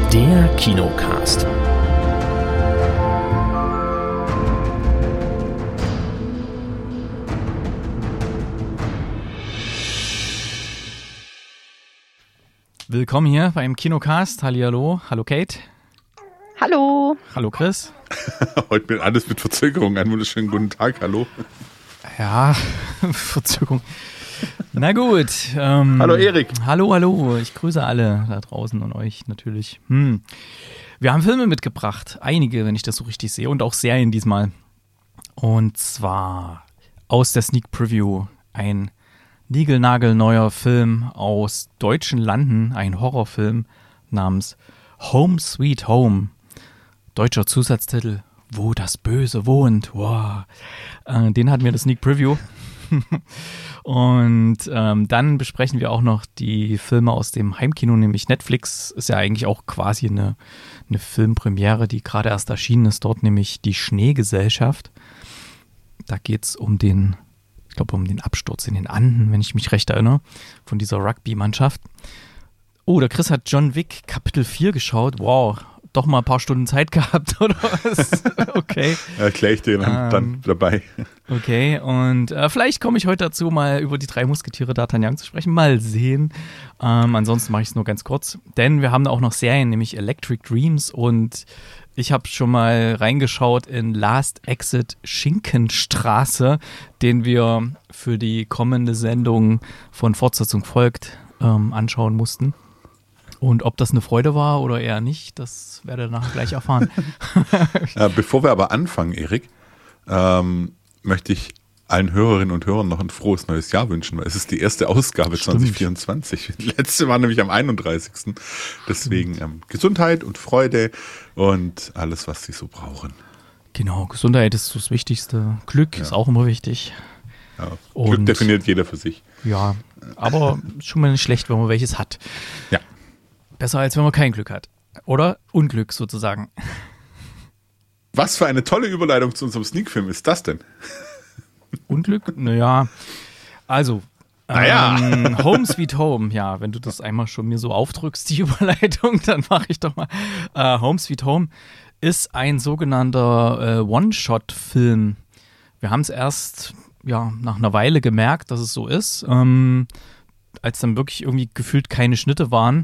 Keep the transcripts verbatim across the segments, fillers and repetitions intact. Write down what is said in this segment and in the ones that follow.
Der Kinocast. Willkommen hier beim Kinocast. Hallihallo. Hallo Kate. Hallo. Hallo Chris. Heute mit alles mit Verzögerung. Einen wunderschönen guten Tag. Hallo. Ja, Verzögerung. Na gut. Ähm, hallo Erik. Hallo, hallo. Ich grüße alle da draußen und euch natürlich. Hm. Wir haben Filme mitgebracht. Einige, wenn ich das so richtig sehe. Und auch Serien diesmal. Und zwar aus der Sneak Preview ein niegelnagelneuer Film aus deutschen Landen. Ein Horrorfilm namens Home Sweet Home. Deutscher Zusatztitel, Wo das Böse wohnt. Wow. Äh, den hatten wir in der Sneak Preview. Und ähm, dann besprechen wir auch noch die Filme aus dem Heimkino, nämlich Netflix. Ist ja eigentlich auch quasi eine, eine Filmpremiere, die gerade erst erschienen ist dort, nämlich Die Schneegesellschaft. Da geht es um den, ich glaube, um den Absturz in den Anden, wenn ich mich recht erinnere, von dieser Rugby-Mannschaft. Oh, der Chris hat John Wick Kapitel vier geschaut. Wow, doch mal ein paar Stunden Zeit gehabt, oder was? Okay. Erkläre ich dir dann, ähm, dann dabei. Okay, und äh, vielleicht komme ich heute dazu, mal über die drei Musketiere D'Artagnan zu sprechen. Mal sehen. Ähm, ansonsten mache ich es nur ganz kurz. Denn wir haben auch noch Serien, nämlich Electric Dreams. Und ich habe schon mal reingeschaut in Last Exit Schinkenstraße, den wir für die kommende Sendung von Fortsetzung folgt ähm, anschauen mussten. Und ob das eine Freude war oder eher nicht, das werdet ihr nachher gleich erfahren. Ja, bevor wir aber anfangen, Erik, ähm, möchte ich allen Hörerinnen und Hörern noch ein frohes neues Jahr wünschen, weil es ist die erste Ausgabe Stimmt. zwanzig vierundzwanzig. Die letzte war nämlich am einunddreißigsten Deswegen ähm, Gesundheit und Freude und alles, was sie so brauchen. Genau, Gesundheit ist das Wichtigste. Glück ja. ist auch immer wichtig. Ja, Glück definiert jeder für sich. Ja, aber schon mal nicht schlecht, wenn man welches hat. Ja. Besser, als wenn man kein Glück hat. Oder Unglück sozusagen. Was für eine tolle Überleitung zu unserem Sneak-Film ist das denn? Unglück? Naja, also naja. ähm, Home Sweet Home. Ja, wenn du das einmal schon mir so aufdrückst, die Überleitung, dann mache ich doch mal. Äh, Home Sweet Home ist ein sogenannter äh, One-Shot-Film. Wir haben es erst ja, nach einer Weile gemerkt, dass es so ist, ähm, als dann wirklich irgendwie gefühlt keine Schnitte waren.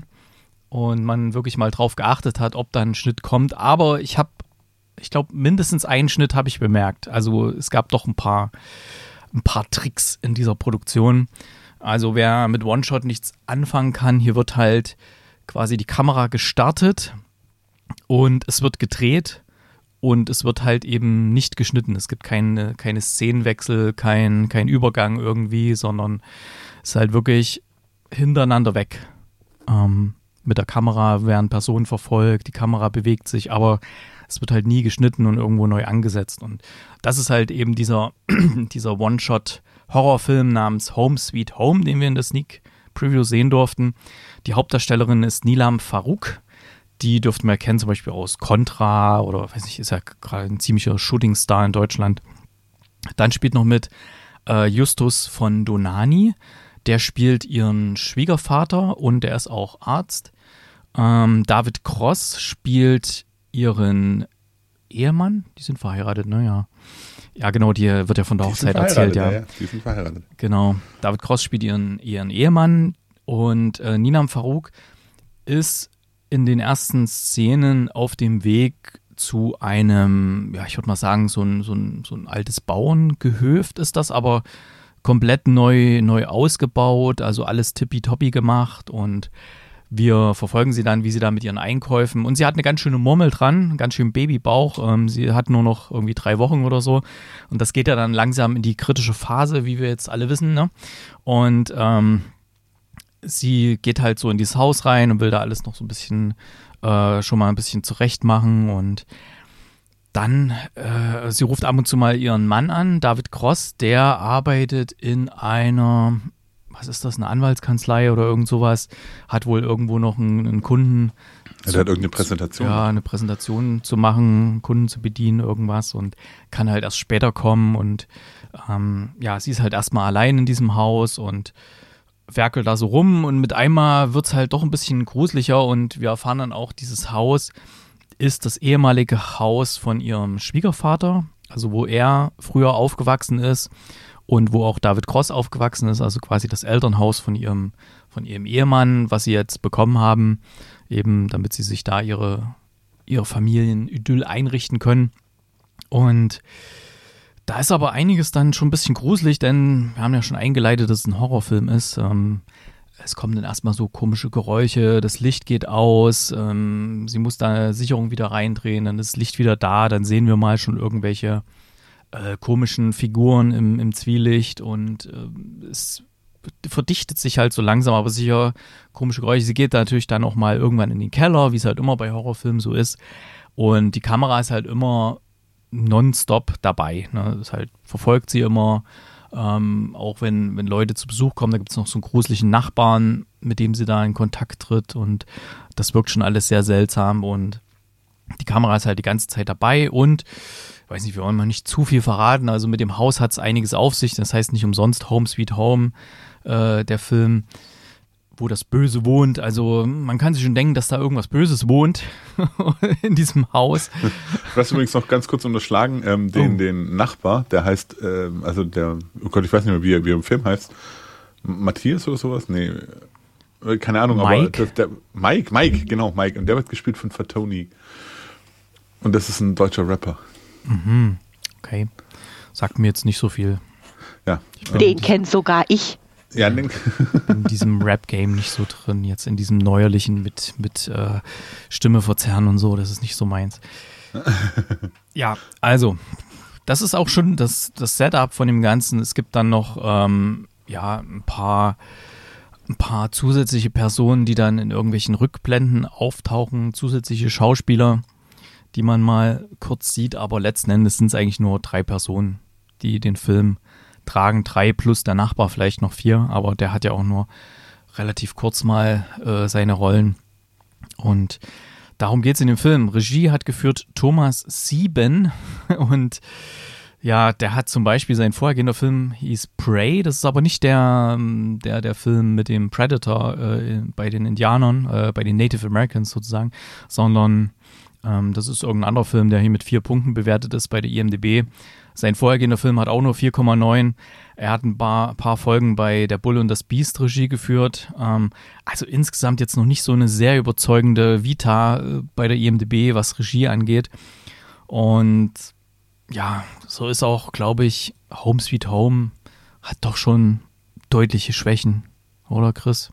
Und man wirklich mal drauf geachtet hat, ob da ein Schnitt kommt. Aber ich habe, ich glaube, mindestens einen Schnitt habe ich bemerkt. Also es gab doch ein paar, ein paar Tricks in dieser Produktion. Also wer mit One-Shot nichts anfangen kann, hier wird halt quasi die Kamera gestartet und es wird gedreht und es wird halt eben nicht geschnitten. Es gibt keine, keine Szenenwechsel, kein, kein Übergang irgendwie, sondern es ist halt wirklich hintereinander weg. Ähm, Mit der Kamera werden Personen verfolgt, die Kamera bewegt sich, aber es wird halt nie geschnitten und irgendwo neu angesetzt. Und das ist halt eben dieser, dieser One-Shot-Horrorfilm namens Home Sweet Home, den wir in der Sneak Preview sehen durften. Die Hauptdarstellerin ist Nilam Farouk. Die dürften wir kennen, zum Beispiel aus Contra oder, weiß nicht, ist ja gerade ein ziemlicher Shootingstar in Deutschland. Dann spielt noch mit äh, Justus von Donani. Der spielt ihren Schwiegervater und der ist auch Arzt. Ähm, David Cross spielt ihren Ehemann. Die sind verheiratet, ne? Ja, ja genau, die wird ja von der die Hochzeit erzählt. Ja. ja, die sind verheiratet. Genau, David Cross spielt ihren, ihren Ehemann und äh, Nilam Farouk ist in den ersten Szenen auf dem Weg zu einem, ja, ich würde mal sagen, so ein, so ein, so ein altes Bauerngehöft ist das, aber komplett neu, neu ausgebaut, also alles tippitoppi gemacht und wir verfolgen sie dann, wie sie da mit ihren Einkäufen und sie hat eine ganz schöne Murmel dran, einen ganz schönen Babybauch, ähm, sie hat nur noch irgendwie drei Wochen oder so und das geht ja dann langsam in die kritische Phase, wie wir jetzt alle wissen, ne? Und ähm, sie geht halt so in dieses Haus rein und will da alles noch so ein bisschen, äh, schon mal ein bisschen zurecht machen und Dann, äh, sie ruft ab und zu mal ihren Mann an, David Cross, der arbeitet in einer, was ist das, eine Anwaltskanzlei oder irgend sowas, hat wohl irgendwo noch einen, einen Kunden. Ja, der hat irgendeine Präsentation. Ja, eine Präsentation zu machen, Kunden zu bedienen, irgendwas und kann halt erst später kommen und ähm, ja, sie ist halt erstmal allein in diesem Haus und werkelt da so rum und mit einmal wird es halt doch ein bisschen gruseliger und wir erfahren dann auch, dieses Haus ist das ehemalige Haus von ihrem Schwiegervater, also wo er früher aufgewachsen ist und wo auch David Cross aufgewachsen ist, also quasi das Elternhaus von ihrem, von ihrem Ehemann, was sie jetzt bekommen haben, eben damit sie sich da ihre, ihre Familienidyll einrichten können. Und da ist aber einiges dann schon ein bisschen gruselig, denn wir haben ja schon eingeleitet, dass es ein Horrorfilm ist. Ähm, es kommen dann erstmal so komische Geräusche, das Licht geht aus, ähm, sie muss da eine Sicherung wieder reindrehen, dann ist das Licht wieder da, dann sehen wir mal schon irgendwelche äh, komischen Figuren im, im Zwielicht und äh, es verdichtet sich halt so langsam, aber sicher komische Geräusche. Sie geht da natürlich dann auch mal irgendwann in den Keller, wie es halt immer bei Horrorfilmen so ist. Und die Kamera ist halt immer nonstop dabei. Ne? Das halt verfolgt sie immer, ähm, auch wenn, wenn Leute zu Besuch kommen, da gibt es noch so einen gruseligen Nachbarn, mit dem sie da in Kontakt tritt und das wirkt schon alles sehr seltsam und die Kamera ist halt die ganze Zeit dabei und ich weiß nicht, wir wollen mal nicht zu viel verraten, also mit dem Haus hat es einiges auf sich, das heißt nicht umsonst Home Sweet Home, äh, der Film, wo das Böse wohnt. Also man kann sich schon denken, dass da irgendwas Böses wohnt in diesem Haus. Ich weiß übrigens noch ganz kurz unterschlagen, ähm, den, oh. den Nachbar, der heißt, ähm, also der, oh Gott, ich weiß nicht mehr, wie er, wie er im Film heißt, Matthias oder sowas? Nee, keine Ahnung, Mike? aber der, der, Mike, Mike, genau, Mike. Und der wird gespielt von Fatoni. Und das ist ein deutscher Rapper. Mhm. Okay. Sagt mir jetzt nicht so viel. Ja. Den kennt sogar ich. Ja, den in diesem Rap-Game nicht so drin, jetzt in diesem neuerlichen mit, mit äh, Stimme verzerren und so, das ist nicht so meins. Ja, also, das ist auch schon das, das Setup von dem Ganzen. Es gibt dann noch ähm, ja, ein paar, ein paar zusätzliche Personen, die dann in irgendwelchen Rückblenden auftauchen, zusätzliche Schauspieler, die man mal kurz sieht, aber letzten Endes sind es eigentlich nur drei Personen, die den Film tragen, drei plus der Nachbar, vielleicht noch vier, aber der hat ja auch nur relativ kurz mal äh, seine Rollen und darum geht es in dem Film. Regie hat geführt Thomas Sieben und ja, der hat zum Beispiel, sein vorhergehender Film hieß Prey, das ist aber nicht der, der, der Film mit dem Predator äh, bei den Indianern, äh, bei den Native Americans sozusagen, sondern ähm, das ist irgendein anderer Film, der hier mit vier Punkten bewertet ist bei der I M D B. Sein vorhergehender Film hat auch nur vier Komma neun. Er hat ein paar, paar Folgen bei Der Bulle und das Biest Regie geführt. Ähm, also insgesamt jetzt noch nicht so eine sehr überzeugende Vita äh, bei der I M D B, was Regie angeht. Und ja, so ist auch, glaube ich, Home Sweet Home hat doch schon deutliche Schwächen, oder Chris?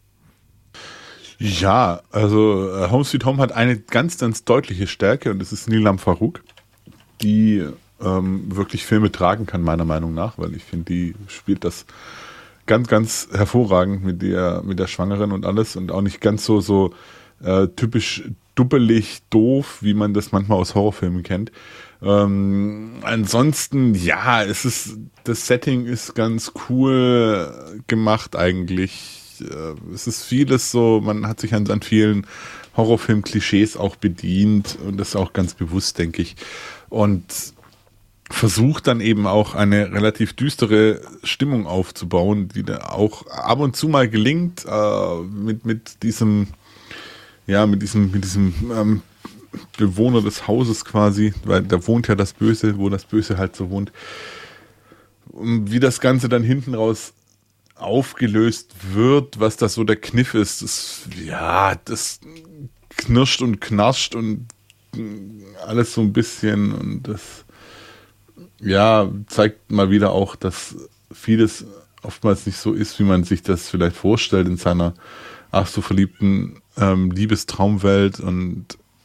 Ja, also äh, Home Sweet Home hat eine ganz, ganz deutliche Stärke und das ist Nilam Farouk, die ähm, wirklich Filme tragen kann, meiner Meinung nach, weil ich finde, die spielt das ganz, ganz hervorragend mit der, mit der Schwangeren und alles und auch nicht ganz so, so äh, typisch duppelig doof, wie man das manchmal aus Horrorfilmen kennt. Ähm, ansonsten, ja, es ist, das Setting ist ganz cool gemacht eigentlich. Äh, es ist vieles so, man hat sich an, an vielen Horrorfilm-Klischees auch bedient und das auch ganz bewusst, denke ich. Und versucht dann eben auch eine relativ düstere Stimmung aufzubauen, die da auch ab und zu mal gelingt, äh, mit, mit diesem, ja, mit diesem, mit diesem ähm, Bewohner des Hauses quasi, weil da wohnt ja das Böse, wo das Böse halt so wohnt. Und wie das Ganze dann hinten raus aufgelöst wird, was das so der Kniff ist, das, ja, das knirscht und knarscht und alles so ein bisschen und das ja, zeigt mal wieder auch, dass vieles oftmals nicht so ist, wie man sich das vielleicht vorstellt in seiner ach so verliebten ähm, Liebestraumwelt. Und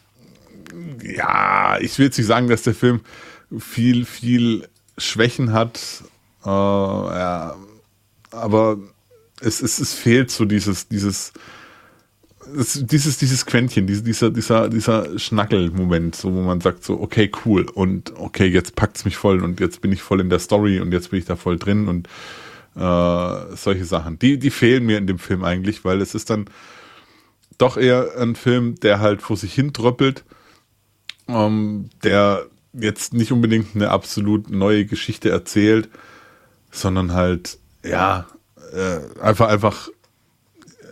ja, ich will jetzt nicht sagen, dass der Film viel, viel Schwächen hat, äh, ja, aber es, es, es fehlt so dieses, dieses Es, dieses, dieses Quäntchen, diese, dieser, dieser, dieser Schnackel-Moment, so, wo man sagt so, okay, cool und okay, jetzt packt's mich voll und jetzt bin ich voll in der Story und jetzt bin ich da voll drin und äh, solche Sachen. Die, die fehlen mir in dem Film eigentlich, weil es ist dann doch eher ein Film, der halt vor sich hin tröppelt, ähm, der jetzt nicht unbedingt eine absolut neue Geschichte erzählt, sondern halt, ja, äh, einfach, einfach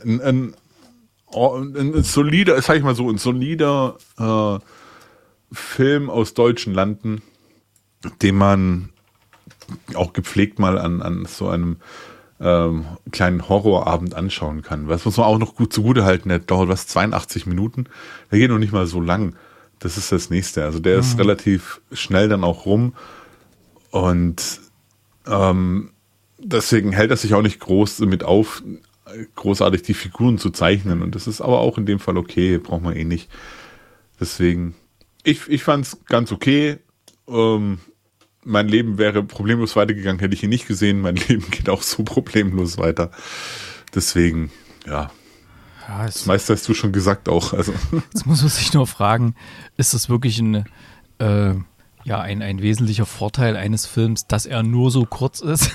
ein, ein, ein, ein solider, sag ich mal so, ein solider äh, Film aus deutschen Landen, den man auch gepflegt mal an, an so einem ähm, kleinen Horrorabend anschauen kann. Was muss man auch noch gut zugute halten, der dauert was, zweiundachtzig Minuten, der geht noch nicht mal so lang. Das ist das Nächste. Also der ist mhm. relativ schnell dann auch rum und ähm, deswegen hält er sich auch nicht groß damit auf, großartig die Figuren zu zeichnen und das ist aber auch in dem Fall okay, braucht man eh nicht. Deswegen, ich, ich fand es ganz okay. Ähm, mein Leben wäre problemlos weitergegangen, hätte ich ihn nicht gesehen. Mein Leben geht auch so problemlos weiter. Deswegen, ja. Ja, das meiste hast du schon gesagt auch. Also. Jetzt muss man sich nur fragen, ist das wirklich ein, äh, ja, ein, ein wesentlicher Vorteil eines Films, dass er nur so kurz ist?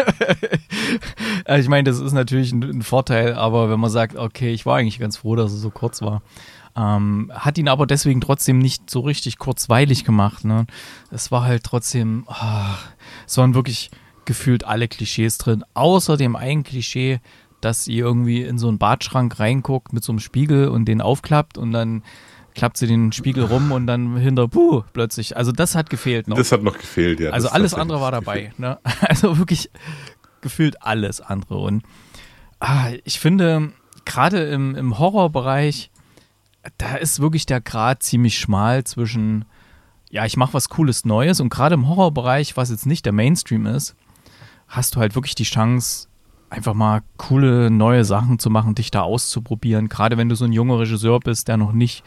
Also ich meine, das ist natürlich ein, ein Vorteil, aber wenn man sagt, okay, ich war eigentlich ganz froh, dass er so kurz war, ähm, hat ihn aber deswegen trotzdem nicht so richtig kurzweilig gemacht. Ne? Es war halt trotzdem, oh, es waren wirklich gefühlt alle Klischees drin, außer dem einen Klischee, dass ihr irgendwie in so einen Badschrank reinguckt mit so einem Spiegel und den aufklappt und dann klappt sie den Spiegel rum und dann hinter, puh, plötzlich. Also das hat gefehlt noch. Das hat noch gefehlt, ja. Also alles andere war dabei. Ne? Also wirklich gefühlt alles andere. Und ah, ich finde, gerade im, im Horrorbereich, da ist wirklich der Grat ziemlich schmal zwischen, ja, ich mache was Cooles Neues und gerade im Horrorbereich, was jetzt nicht der Mainstream ist, hast du halt wirklich die Chance, einfach mal coole neue Sachen zu machen, dich da auszuprobieren. Gerade wenn du so ein junger Regisseur bist, der noch nicht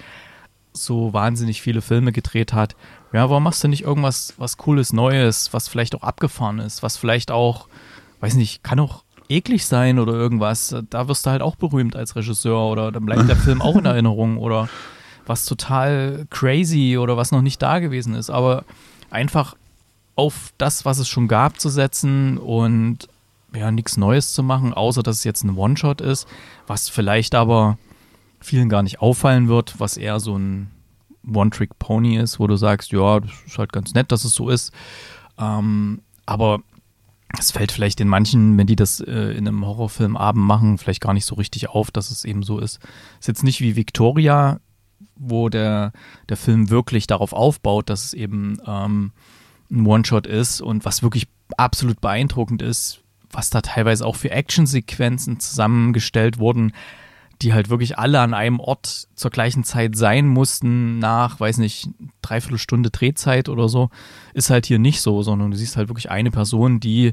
so wahnsinnig viele Filme gedreht hat. Ja, warum machst du nicht irgendwas was Cooles, Neues, was vielleicht auch abgefahren ist, was vielleicht auch, weiß nicht, kann auch eklig sein oder irgendwas. Da wirst du halt auch berühmt als Regisseur oder dann bleibt der Film auch in Erinnerung oder was total crazy oder was noch nicht da gewesen ist. Aber einfach auf das, was es schon gab, zu setzen und ja, nichts Neues zu machen, außer dass es jetzt ein One-Shot ist, was vielleicht aber vielen gar nicht auffallen wird, was eher so ein One-Trick-Pony ist, wo du sagst, ja, das ist halt ganz nett, dass es so ist. Ähm, aber es fällt vielleicht in manchen, wenn die das äh, in einem Horrorfilmabend machen, vielleicht gar nicht so richtig auf, dass es eben so ist. Ist jetzt nicht wie Victoria, wo der, der Film wirklich darauf aufbaut, dass es eben ähm, ein One-Shot ist und was wirklich absolut beeindruckend ist, was da teilweise auch für Actionsequenzen zusammengestellt wurden, die halt wirklich alle an einem Ort zur gleichen Zeit sein mussten, nach, weiß nicht, dreiviertel Stunde Drehzeit oder so, ist halt hier nicht so, sondern du siehst halt wirklich eine Person, die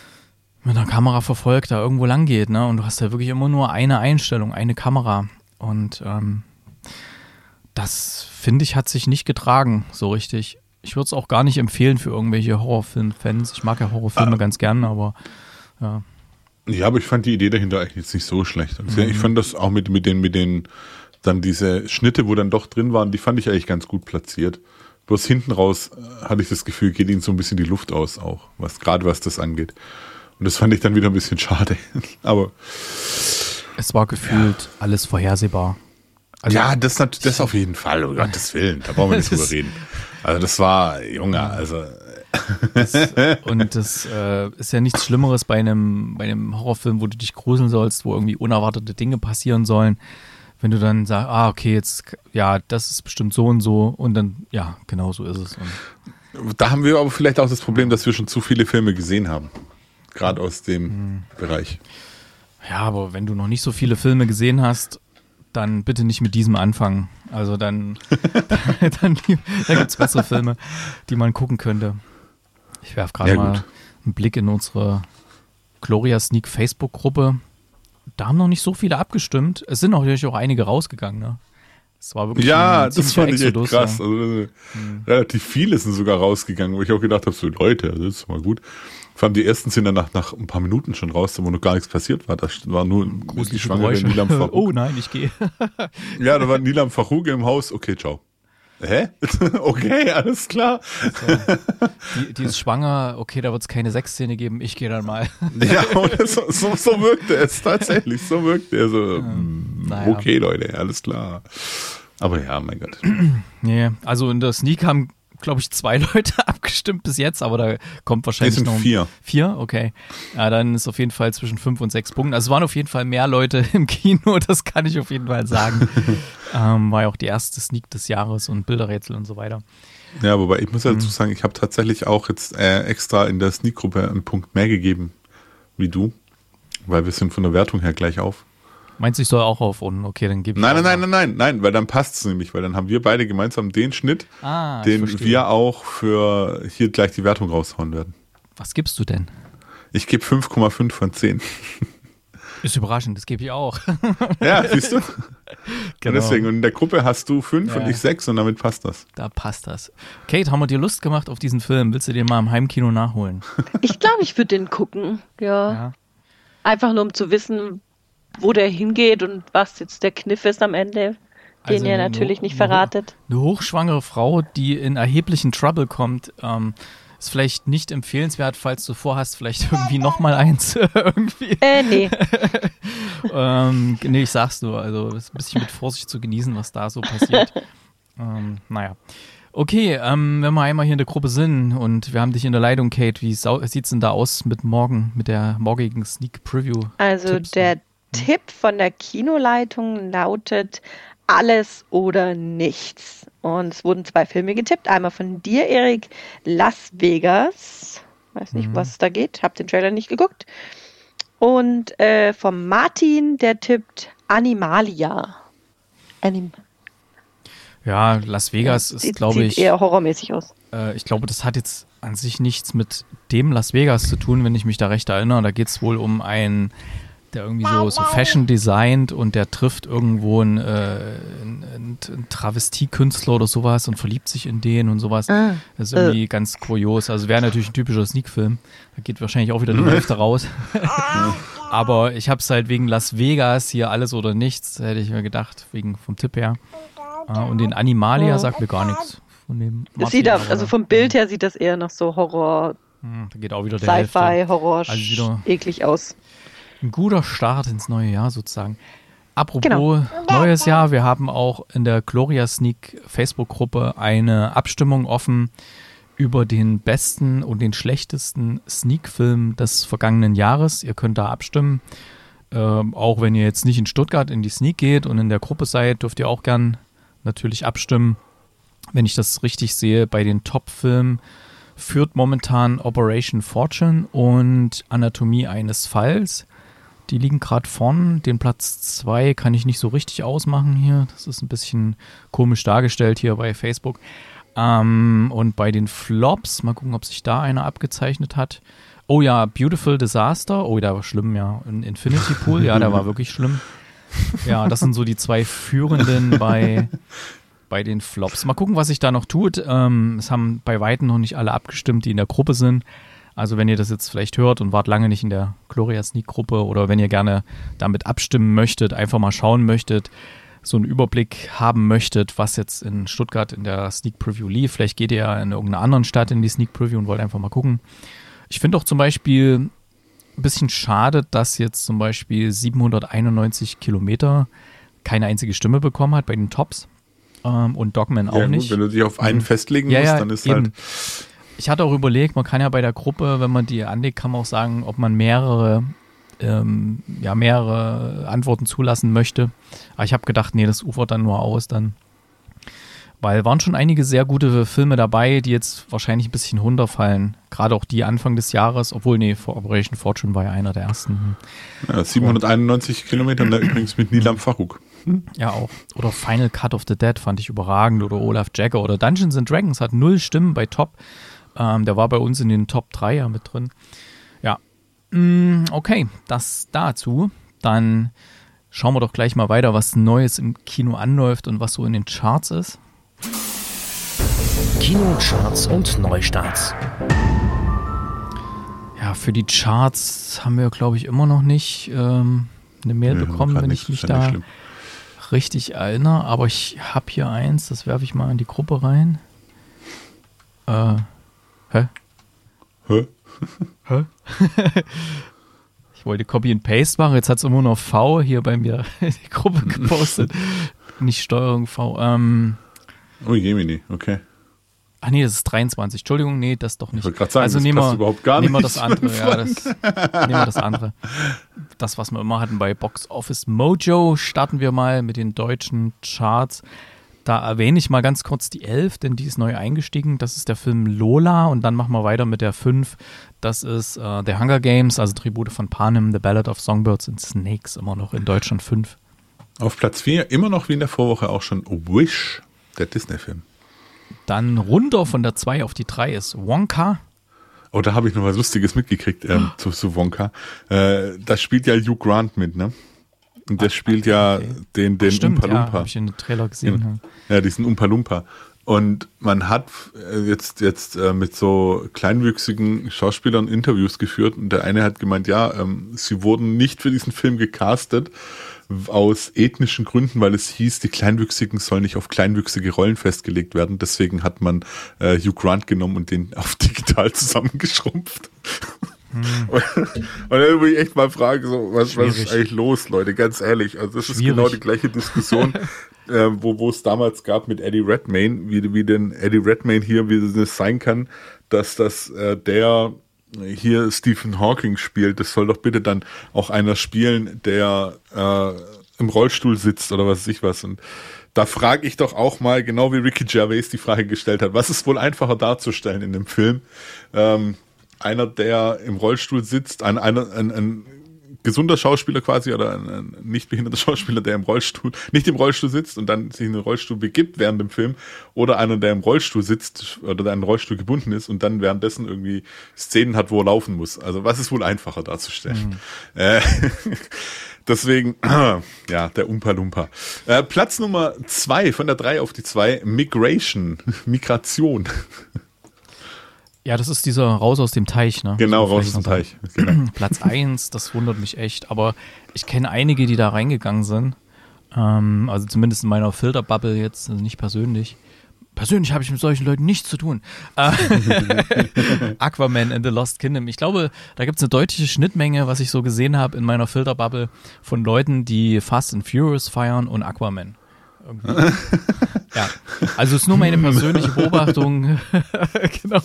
mit einer Kamera verfolgt, da irgendwo lang geht, ne? Und du hast halt wirklich immer nur eine Einstellung, eine Kamera. Und ähm, das, finde ich, hat sich nicht getragen, so richtig. Ich würde es auch gar nicht empfehlen für irgendwelche Horrorfilm-Fans. Ich mag ja Horrorfilme ah. ganz gern, aber ja. Ja, aber ich fand die Idee dahinter eigentlich jetzt nicht so schlecht. Also mhm. Ich fand das auch mit, mit den, mit den, dann diese Schnitte, wo dann doch drin waren, die fand ich eigentlich ganz gut platziert. Bloß hinten raus hatte ich das Gefühl, geht ihnen so ein bisschen die Luft aus auch, was gerade was das angeht. Und das fand ich dann wieder ein bisschen schade. Aber es war gefühlt ja. alles vorhersehbar. Also, ja, das, das auf jeden Fall, um Gottes Willen, da brauchen wir nicht drüber reden. Also das war, Junge, also Das, und das äh, ist ja nichts Schlimmeres bei einem, bei einem Horrorfilm, wo du dich gruseln sollst, wo irgendwie unerwartete Dinge passieren sollen. Wenn du dann sagst, ah, okay, jetzt, ja, das ist bestimmt so und so und dann, ja, genau so ist es. Und da haben wir aber vielleicht auch das Problem, dass wir schon zu viele Filme gesehen haben. Gerade aus dem mhm. Bereich. Ja, aber wenn du noch nicht so viele Filme gesehen hast, dann bitte nicht mit diesem anfangen. Also dann, dann, dann, dann gibt es bessere Filme, die man gucken könnte. Ich werfe gerade ja, mal einen Blick in unsere Gloria Sneak Facebook-Gruppe. Da haben noch nicht so viele abgestimmt. Es sind natürlich auch einige rausgegangen. Ne? Es war wirklich ja, das fand ich echt krass. Also, hm. Relativ viele sind sogar rausgegangen, wo ich auch gedacht habe, so Leute, das ist mal gut. Vor allem die ersten sind dann nach, nach ein paar Minuten schon raus, wo noch gar nichts passiert war. Da war nur die schwangere Nilam Farouk. Oh nein, ich gehe. Ja, da war Nilam Farouk im Haus. Okay, ciao. Hä? Okay, alles klar. So. Die, die ist schwanger, okay, da wird es keine Sexszene geben, ich gehe dann mal. Ja, und so, so, so wirkte es tatsächlich, so wirkte er so, ja, naja. Okay, Leute, alles klar. Aber ja, mein Gott. Nee, also in der Sneak haben, glaube ich, zwei Leute abgestimmt. abgestimmt bis jetzt, aber da kommt wahrscheinlich sind noch vier. Vier, okay. Ja, dann ist auf jeden Fall zwischen fünf und sechs Punkten. Also es waren auf jeden Fall mehr Leute im Kino, das kann ich auf jeden Fall sagen. ähm, war ja auch die erste Sneak des Jahres und Bilderrätsel und so weiter. Ja, wobei ich muss dazu Mhm. sagen, ich habe tatsächlich auch jetzt äh, extra in der Sneak-Gruppe einen Punkt mehr gegeben wie du, weil wir sind von der Wertung her gleich auf. Meinst du, ich soll auch auf unten? Okay, dann gebe ich Nein, auch nein, mal. nein, nein, nein, weil dann passt es nämlich, weil dann haben wir beide gemeinsam den Schnitt, Ah, ich den verstehe. wir auch für hier gleich die Wertung raushauen werden. Was gibst du denn? Ich gebe fünf Komma fünf von zehn. Ist überraschend, das gebe ich auch. Ja, siehst du? Und Genau. deswegen, und in der Gruppe hast du fünf Ja. und ich sechs und damit passt das. Da passt das. Kate, haben wir dir Lust gemacht auf diesen Film? Willst du den mal im Heimkino nachholen? Ich glaube, ich würde den gucken. Ja. Ja. Einfach nur um zu wissen, wo der hingeht und was jetzt der Kniff ist am Ende, den Also ihr eine- natürlich nicht eine- verratet. Eine hochschwangere Frau, die in erheblichen Trouble kommt, ähm, ist vielleicht nicht empfehlenswert, falls du vorhast, vielleicht irgendwie nochmal eins. irgendwie. Äh, nee. ähm, nee, ich sag's nur, also ist ein bisschen mit Vorsicht zu genießen, was da so passiert. ähm, naja. Okay, ähm, wenn wir einmal hier in der Gruppe sind und wir haben dich in der Leitung, Kate, wie sau- sieht's denn da aus mit morgen, mit der morgigen Sneak Preview? Also Tipps? der Tipp von der Kinoleitung lautet alles oder nichts. Und es wurden zwei Filme getippt. Einmal von dir, Erik, Las Vegas. Weiß nicht, Mhm. was es da geht. Hab den Trailer nicht geguckt. Und äh, von Martin, der tippt Animalia. Anim Ja, Las Vegas ist, Sieht- glaube sieht ich, eher horrormäßig aus. äh, ich glaube, das hat jetzt an sich nichts mit dem Las Vegas zu tun, wenn ich mich da recht erinnere. Da geht es wohl um einen, der irgendwie so, so Fashion designt und der trifft irgendwo einen, äh, einen, einen Travestiekünstler oder sowas und verliebt sich in den und sowas. Ah, Das ist irgendwie ganz kurios. Also wäre natürlich ein typischer Sneak-Film. Da geht wahrscheinlich auch wieder die Hälfte raus. Aber ich habe es halt wegen Las Vegas hier alles oder nichts, hätte ich mir gedacht, wegen vom Tipp her. Ah, und den Animalia Ja. sagt mir gar nichts. Von dem Es Martin, sieht auch, aber- also vom Bild her sieht das eher nach so Horror, Hm, Da geht auch wieder der Hälfte. Sci-Fi, Horror, Also wieder- eklig aus. Ein guter Start ins neue Jahr sozusagen. Apropos Genau. neues Jahr, wir haben auch in der Gloria Sneak Facebook-Gruppe eine Abstimmung offen über den besten und den schlechtesten Sneak-Film des vergangenen Jahres. Ihr könnt da abstimmen. Ähm, auch wenn ihr jetzt nicht in Stuttgart in die Sneak geht und in der Gruppe seid, dürft ihr auch gern natürlich abstimmen. Wenn ich das richtig sehe, bei den Top-Filmen führt momentan Operation Fortune und Anatomie eines Falls. Die liegen gerade vorn. Den Platz zwei kann ich nicht so richtig ausmachen hier. Das ist ein bisschen komisch dargestellt hier bei Facebook. Ähm, und bei den Flops, mal gucken, ob sich da einer abgezeichnet hat. Oh ja, Beautiful Disaster. Oh, der war schlimm, ja. In Infinity Pool, ja, der war wirklich schlimm. Ja, das sind so die zwei Führenden bei, bei den Flops. Mal gucken, was sich da noch tut. Ähm, es haben bei Weitem noch nicht alle abgestimmt, die in der Gruppe sind. Also wenn ihr das jetzt vielleicht hört und wart lange nicht in der Gloria Sneak Gruppe oder wenn ihr gerne damit abstimmen möchtet, einfach mal schauen möchtet, so einen Überblick haben möchtet, was jetzt in Stuttgart in der Sneak Preview lief. Vielleicht geht ihr ja in irgendeiner anderen Stadt in die Sneak Preview und wollt einfach mal gucken. Ich finde auch zum Beispiel ein bisschen schade, dass jetzt zum Beispiel siebenhunderteinundneunzig Kilometer keine einzige Stimme bekommen hat bei den Tops ähm, und Dogman auch Ja, gut, nicht. wenn du dich auf einen Mhm. festlegen Ja, musst, ja, dann ist eben. halt. Ich hatte auch überlegt, man kann ja bei der Gruppe, wenn man die anlegt, kann man auch sagen, ob man mehrere, ähm, ja, mehrere Antworten zulassen möchte. Aber ich habe gedacht, nee, das ufert dann nur aus dann. Weil waren schon einige sehr gute Filme dabei, die jetzt wahrscheinlich ein bisschen runterfallen. Gerade auch die Anfang des Jahres, obwohl, nee, Operation Fortune war ja einer der ersten. Ja, siebenhunderteinundneunzig Kilometer, da übrigens mit Nilam Faruk. Ja, auch. Oder Final Cut of the Dead fand ich überragend. Oder Olaf Jagger. Oder Dungeons and Dragons hat null Stimmen bei Top. Ähm, der war bei uns in den Top drei ja mit drin. Ja. Mm, okay, das dazu. Dann schauen wir doch gleich mal weiter, was Neues im Kino anläuft und was so in den Charts ist. Kinocharts und Neustarts. Ja, für die Charts haben wir, glaube ich, immer noch nicht ähm, eine Mail Nee, bekommen, kann wenn nicht, ich mich ist ja nicht da schlimm. richtig erinnere. Aber ich habe hier eins, das werfe ich mal in die Gruppe rein. Äh, hä? Hä? Hä? Ich wollte Copy and Paste machen, jetzt hat es immer noch V hier bei mir in die Gruppe gepostet. Nicht Steuerung V. Ähm, Oh, Jemini, okay. Ach nee, das ist dreiundzwanzig. Entschuldigung, nee, das doch nicht. Ich wollte gerade sagen, also das nehmen passt wir, überhaupt gar nehmen wir nicht. das andere. Ja, das, nehmen wir das andere. Das, was wir immer hatten bei Box Office Mojo, starten wir mal mit den deutschen Charts. Da erwähne ich mal ganz kurz die elf, denn die ist neu eingestiegen. Das ist der Film Lola und dann machen wir weiter mit der fünf. Das ist äh, The Hunger Games, also Tribute von Panem, The Ballad of Songbirds and Snakes, immer noch in Deutschland fünf. Auf Platz vier, immer noch wie in der Vorwoche auch schon Wish, der Disney-Film. Dann runter von der zwei auf die drei ist Wonka. Oh, da habe ich noch was Lustiges mitgekriegt ähm, zu, zu Wonka. Äh, da spielt ja Hugh Grant mit, ne? Und der spielt ja okay. den, den Stimmt, Oompa ja, Loompa. habe ich in den Trailer gesehen. Ja, ja diesen Oompa Loompa. Und man hat jetzt, jetzt äh, mit so kleinwüchsigen Schauspielern Interviews geführt und der eine hat gemeint, ja, ähm, sie wurden nicht für diesen Film gecastet, aus ethnischen Gründen, weil es hieß, die Kleinwüchsigen sollen nicht auf kleinwüchsige Rollen festgelegt werden. Deswegen hat man äh, Hugh Grant genommen und den auf digital zusammengeschrumpft. Hm. Und, und dann würde ich echt mal fragen, so, was, was ist eigentlich los, Leute? Ganz ehrlich. Also das Schwierig. ist genau die gleiche Diskussion, äh, wo, wo es damals gab mit Eddie Redmayne, wie, wie denn Eddie Redmayne hier, wie es sein kann, dass das äh, der hier Stephen Hawking spielt, das soll doch bitte dann auch einer spielen, der äh, im Rollstuhl sitzt oder was weiß ich was. Und da frage ich doch auch mal, genau wie Ricky Gervais die Frage gestellt hat, was ist wohl einfacher darzustellen in dem Film? Ähm, einer, der im Rollstuhl sitzt, ein, einer, ein, ein gesunder Schauspieler quasi oder ein, ein nicht behinderter Schauspieler, der im Rollstuhl, nicht im Rollstuhl sitzt und dann sich in den Rollstuhl begibt während dem Film, oder einer, der im Rollstuhl sitzt oder der an den Rollstuhl gebunden ist und dann währenddessen irgendwie Szenen hat, wo er laufen muss. Also was ist wohl einfacher darzustellen? Mhm. Äh, deswegen, ja, der Oompa Loompa. Äh, Platz Nummer zwei von der drei auf die zwei, Migration, Migration. Ja, das ist dieser Raus aus dem Teich, ne? Genau, raus aus dem Teich. Genau. Platz eins, das wundert mich echt, aber ich kenne einige, die da reingegangen sind. Ähm, also zumindest in meiner Filterbubble jetzt, also nicht persönlich. Persönlich habe ich mit solchen Leuten nichts zu tun. Äh, Aquaman and the Lost Kingdom. Ich glaube, da gibt es eine deutliche Schnittmenge, was ich so gesehen habe in meiner Filterbubble von Leuten, die Fast and Furious feiern und Aquaman. Irgendwie. Ja, also es ist nur meine persönliche Beobachtung. Genau.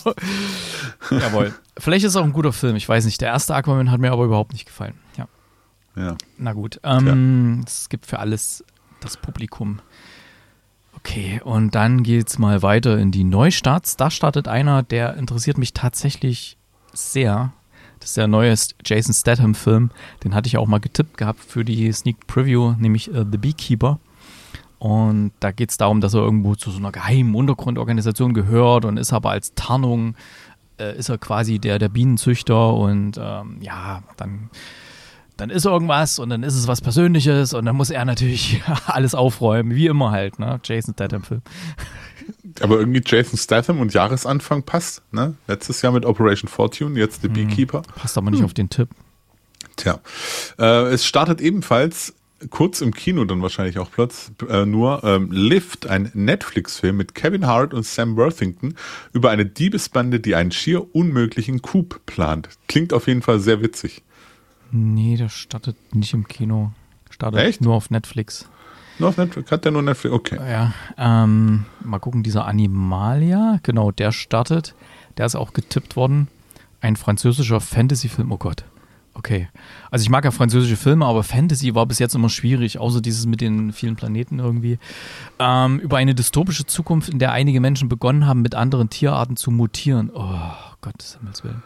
Jawohl. Vielleicht ist es auch ein guter Film, ich weiß nicht. Der erste Aquaman hat mir aber überhaupt nicht gefallen. Ja. Ja. Na gut. Ähm, es gibt für alles das Publikum. Okay, und dann geht's mal weiter in die Neustarts. Da startet einer, der interessiert mich tatsächlich sehr. Das ist der neue Jason Statham-Film. Den hatte ich auch mal getippt gehabt für die Sneak Preview, nämlich uh, The Beekeeper. Und da geht es darum, dass er irgendwo zu so einer geheimen Untergrundorganisation gehört und ist aber als Tarnung, äh, ist er quasi der, der Bienenzüchter und ähm, ja, dann, dann ist irgendwas und dann ist es was Persönliches und dann muss er natürlich alles aufräumen, wie immer halt, ne? Jason Statham-Film. Aber irgendwie Jason Statham und Jahresanfang passt, ne? Letztes Jahr mit Operation Fortune, jetzt The hm, Beekeeper. Passt aber nicht hm. auf den Tipp. Tja, äh, es startet ebenfalls kurz im Kino dann wahrscheinlich auch Platz, äh, nur ähm, Lift, ein Netflix-Film mit Kevin Hart und Sam Worthington über eine Diebesbande, die einen schier unmöglichen Coup plant. Klingt auf jeden Fall sehr witzig. Nee, der startet nicht im Kino. Startet Echt? Nur auf Netflix. Nur auf Netflix? Hat der nur Netflix? Okay. Ja, ähm, mal gucken, dieser Animalia, genau, der startet. Der ist auch getippt worden. Ein französischer Fantasy-Film, oh Gott. Okay, also ich mag ja französische Filme, aber Fantasy war bis jetzt immer schwierig, außer dieses mit den vielen Planeten irgendwie. Ähm, über eine dystopische Zukunft, in der einige Menschen begonnen haben, mit anderen Tierarten zu mutieren. Oh Gottes Himmels Willen.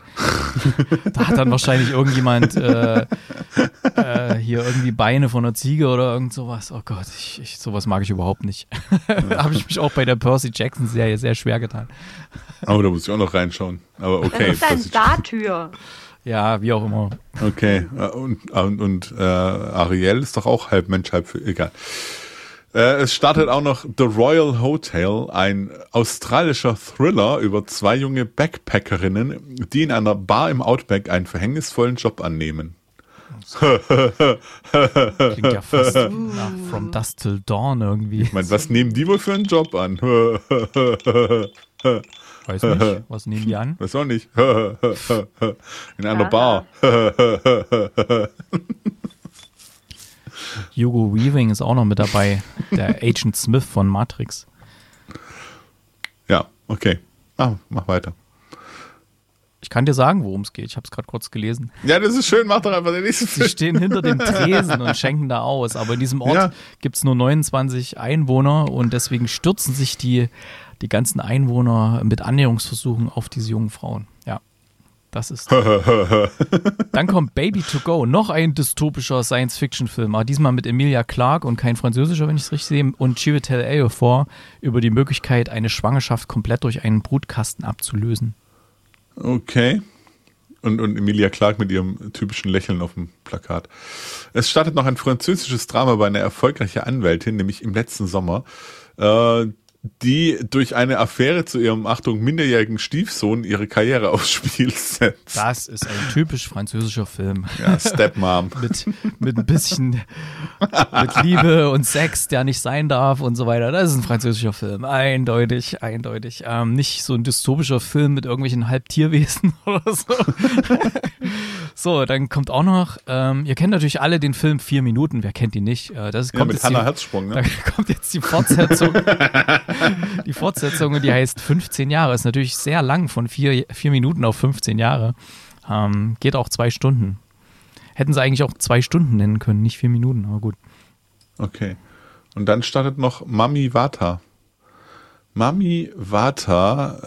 Da hat dann wahrscheinlich irgendjemand äh, äh, hier irgendwie Beine von einer Ziege oder irgend sowas. Oh Gott, ich, ich, sowas mag ich überhaupt nicht. Da habe ich mich auch bei der Percy Jackson-Serie sehr schwer getan. Aber da muss ich auch noch reinschauen. Aber okay. Das ist ein Statue. Ja, wie auch immer. Okay, und, und, und äh, Ariel ist doch auch halb Mensch, halb für, egal. Äh, es startet auch noch The Royal Hotel, ein australischer Thriller über zwei junge Backpackerinnen, die in einer Bar im Outback einen verhängnisvollen Job annehmen. Klingt ja fast nach From Dusk Till Dawn irgendwie. Ich meine, was nehmen die wohl für einen Job an? Weiß nicht, was nehmen die an? Weiß auch nicht. In einer Bar. Hugo Weaving ist auch noch mit dabei, der Agent Smith von Matrix. Ja, okay. Ah, mach weiter. Ich kann dir sagen, worum es geht. Ich habe es gerade kurz gelesen. Ja, das ist schön. Mach doch einfach den nächsten Film. Sie stehen hinter dem Tresen und schenken da aus. Aber in diesem Ort Ja. gibt es nur neunundzwanzig Einwohner und deswegen stürzen sich die, die ganzen Einwohner mit Annäherungsversuchen auf diese jungen Frauen. Ja, das ist. Dann kommt Baby to Go, noch ein dystopischer Science-Fiction-Film, aber diesmal mit Emilia Clarke und kein französischer, wenn ich es richtig sehe, und Chiwetel Ejiofor über die Möglichkeit, eine Schwangerschaft komplett durch einen Brutkasten abzulösen. Okay. Und, und Emilia Clarke mit ihrem typischen Lächeln auf dem Plakat. Es startet noch ein französisches Drama über eine erfolgreiche Anwältin, nämlich im letzten Sommer, äh, die durch eine Affäre zu ihrem, Achtung, minderjährigen Stiefsohn ihre Karriere aufs Spiel setzt. Das ist ein typisch französischer Film. Ja, Stepmom. mit, mit ein bisschen mit Liebe und Sex, der nicht sein darf und so weiter. Das ist ein französischer Film. Eindeutig, eindeutig. Ähm, nicht so ein dystopischer Film mit irgendwelchen Halbtierwesen oder so. So, dann kommt auch noch, ähm, ihr kennt natürlich alle den Film Vier Minuten, wer kennt ihn nicht? Äh, das Ja, kommt mit jetzt Hannah die, Herzsprung, ne? Da kommt jetzt die Fortsetzung. Die Fortsetzung, die heißt fünfzehn Jahre. Ist natürlich sehr lang, von vier, vier Minuten auf fünfzehn Jahre. Ähm, geht auch zwei Stunden. Hätten sie eigentlich auch zwei Stunden nennen können, nicht vier Minuten, aber gut. Okay. Und dann startet noch Mami Vata. Mami Vata,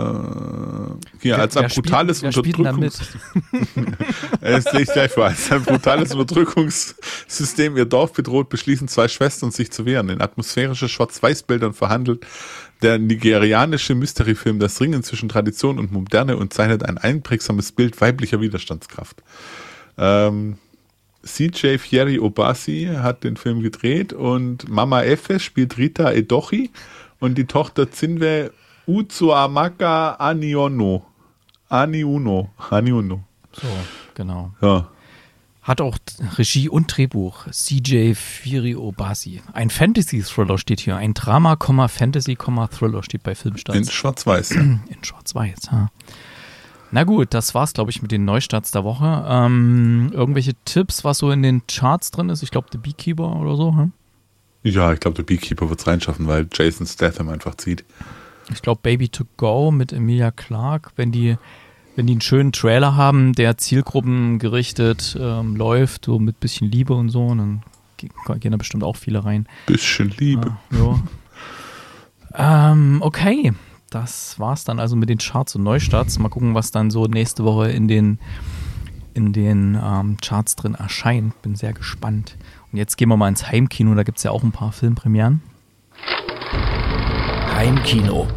äh, hier, Wer- als ein wer spielt- brutales wer spielt denn da mit? Unterdrückungs... Das lese ich gleich vor. Als ein brutales Unterdrückungssystem ihr Dorf bedroht, beschließen zwei Schwestern, sich zu wehren. In atmosphärische Schwarz-Weiß-Bildern verhandelt der nigerianische Mystery-Film das Ringen zwischen Tradition und Moderne und zeichnet ein einprägsames Bild weiblicher Widerstandskraft. Ähm, C J Fieri Obasi hat den Film gedreht und Mama Effe spielt Rita Edochi und die Tochter Zinwe Uzuamaka Aniono. Aniuno. Aniuno. So, genau. Ja. Hat auch Regie und Drehbuch. C J Fieri Obasi. Ein Fantasy-Thriller steht hier. Ein Drama, Fantasy, Thriller steht bei Filmstarts. In Schwarz-Weiß. Ja. In Schwarz-Weiß, ja. Na gut, das war's, glaube ich, mit den Neustarts der Woche. Ähm, irgendwelche Tipps, was so in den Charts drin ist? Ich glaube, The Beekeeper oder so. Hm? Ja, ich glaube, der Beekeeper wird es reinschaffen, weil Jason Statham einfach zieht. Ich glaube, Baby to Go mit Emilia Clarke, wenn die, wenn die einen schönen Trailer haben, der zielgruppengerichtet ähm, läuft, so mit bisschen Liebe und so, dann ge- gehen da bestimmt auch viele rein. Bisschen Liebe. Ah, ja. ähm, okay, das war's dann also mit den Charts und Neustarts. Mal gucken, was dann so nächste Woche in den, in den ähm, Charts drin erscheint. Bin sehr gespannt. Und jetzt gehen wir mal ins Heimkino, da gibt es ja auch ein paar Filmpremieren. Heimkino.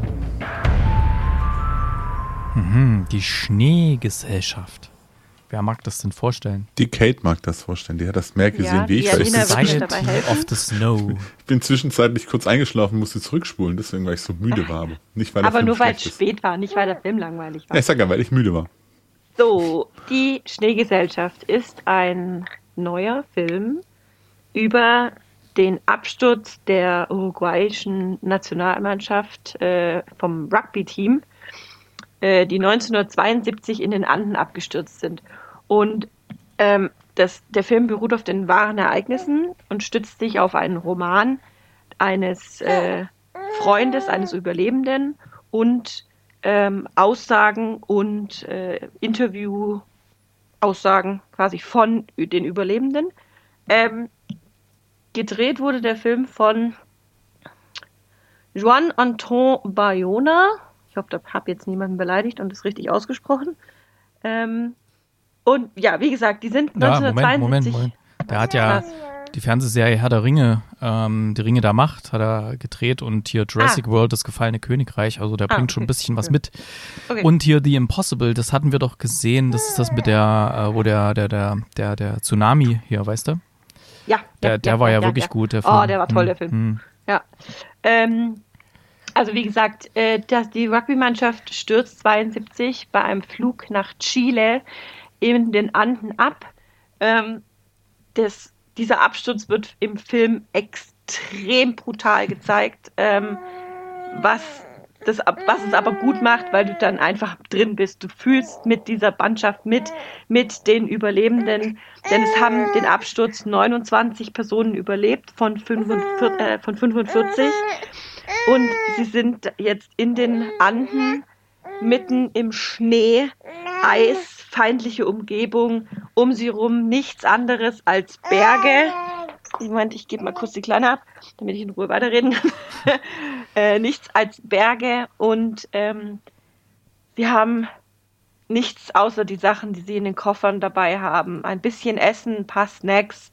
Mhm, die Schneegesellschaft. Wer mag das denn vorstellen? Die Kate mag das vorstellen, die hat das mehr gesehen Ja, wie ich. die Weil ich, Alina bin, wird mir dabei Society helfen. of the Snow. ich bin zwischenzeitlich kurz eingeschlafen, musste zurückspulen, deswegen, weil ich so müde war. Aber nicht, weil der Aber Film nur weil es schlecht ist. spät war, nicht weil der Film langweilig war. Ja, ich sag ja, weil ich müde war. So, die Schneegesellschaft ist ein neuer Film über den Absturz der uruguayischen Nationalmannschaft äh, vom Rugby-Team, äh, die neunzehnhundertzweiundsiebzig in den Anden abgestürzt sind. Und ähm, das, der Film beruht auf den wahren Ereignissen und stützt sich auf einen Roman eines äh, Freundes, eines Überlebenden und ähm, Aussagen und äh, Interview-Aussagen quasi von den Überlebenden. Ähm, gedreht wurde der Film von Juan Anton Bayona. Ich hoffe, da habe jetzt niemanden beleidigt und es richtig ausgesprochen. Ähm, und ja, wie gesagt, die sind Ja, Moment, neunzehnhundertzweiundsiebzig. Moment, Moment. Der hat ja die Fernsehserie Herr der Ringe, ähm, die Ringe der Macht, hat er gedreht und hier Jurassic Ah. World, das gefallene Königreich, also der Ah, bringt schon ein okay. bisschen was Okay. mit. Okay. Und hier The Impossible, das hatten wir doch gesehen, das ist das mit der, äh, wo der, der, der, der, der Tsunami hier, weißt du? Ja, Der, ja, der ja, war ja, ja, wirklich ja. gut, der Oh, Film. der war toll, der Hm, Film. hm. Ja. Ähm, also wie gesagt, äh, dass die Rugby-Mannschaft stürzt zweiundsiebzig bei einem Flug nach Chile in den Anden ab. Ähm, das, dieser Absturz wird im Film extrem brutal gezeigt, ähm, was, das, was es aber gut macht, weil du dann einfach drin bist. Du fühlst mit dieser Mannschaft mit, mit den Überlebenden, denn es haben den Absturz neunundzwanzig Personen überlebt von fünfundvierzig, äh, von fünfundvierzig und sie sind jetzt in den Anden mitten im Schnee, Eis, feindliche Umgebung, um sie rum nichts anderes als Berge. Ich meinte, ich gebe mal kurz die Kleine ab, damit ich in Ruhe weiterreden kann. äh, nichts als Berge und ähm, sie haben nichts außer die Sachen, die sie in den Koffern dabei haben. Ein bisschen Essen, ein paar Snacks,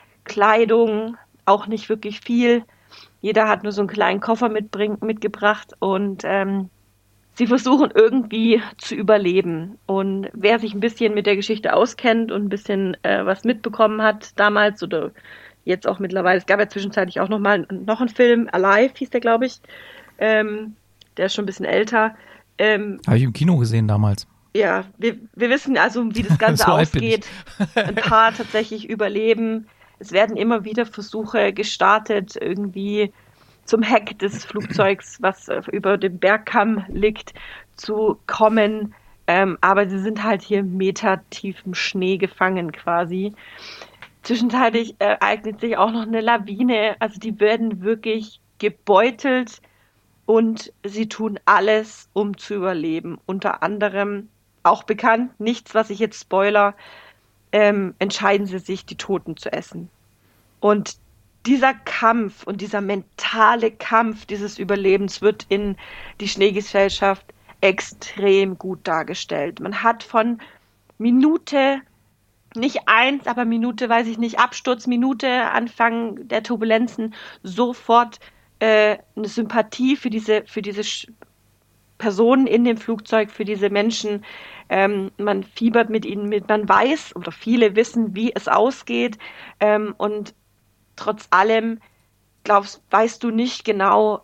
Kleidung, auch nicht wirklich viel. Jeder hat nur so einen kleinen Koffer mitbring- mitgebracht und ähm, sie versuchen irgendwie zu überleben. Und wer sich ein bisschen mit der Geschichte auskennt und ein bisschen äh, was mitbekommen hat damals oder jetzt auch mittlerweile, es gab ja zwischenzeitlich auch noch mal noch einen Film, Alive hieß der, glaube ich. Ähm, der ist schon ein bisschen älter. Ähm, Habe ich im Kino gesehen damals. Ja, wir, wir wissen also, wie das Ganze So alt bin ausgeht. Ein paar tatsächlich überleben. Es werden immer wieder Versuche gestartet, irgendwie zum Heck des Flugzeugs, was über dem Bergkamm liegt, zu kommen. Ähm, aber sie sind halt hier metertiefem Schnee gefangen quasi. Zwischenzeitlich äh, ereignet sich auch noch eine Lawine. Also die werden wirklich gebeutelt und sie tun alles, um zu überleben. Unter anderem, auch bekannt, nichts, was ich jetzt spoiler, ähm, entscheiden sie sich, die Toten zu essen. Und dieser Kampf und dieser mentale Kampf dieses Überlebens wird in die Schneegesellschaft extrem gut dargestellt. Man hat von Minute, nicht eins, aber Minute, weiß ich nicht, Absturzminute, Anfang der Turbulenzen, sofort äh, eine Sympathie für diese, für diese Sch- Personen in dem Flugzeug, für diese Menschen. Ähm, man fiebert mit ihnen mit, man weiß oder viele wissen, wie es ausgeht. Ähm, und trotz allem glaubst, weißt du nicht genau,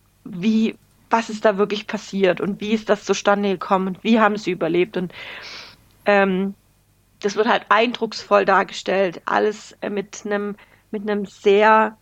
wie, was ist da wirklich passiert und wie ist das zustande gekommen und wie haben sie überlebt. Und ähm, das wird halt eindrucksvoll dargestellt. Alles äh, mit einem mit einem sehr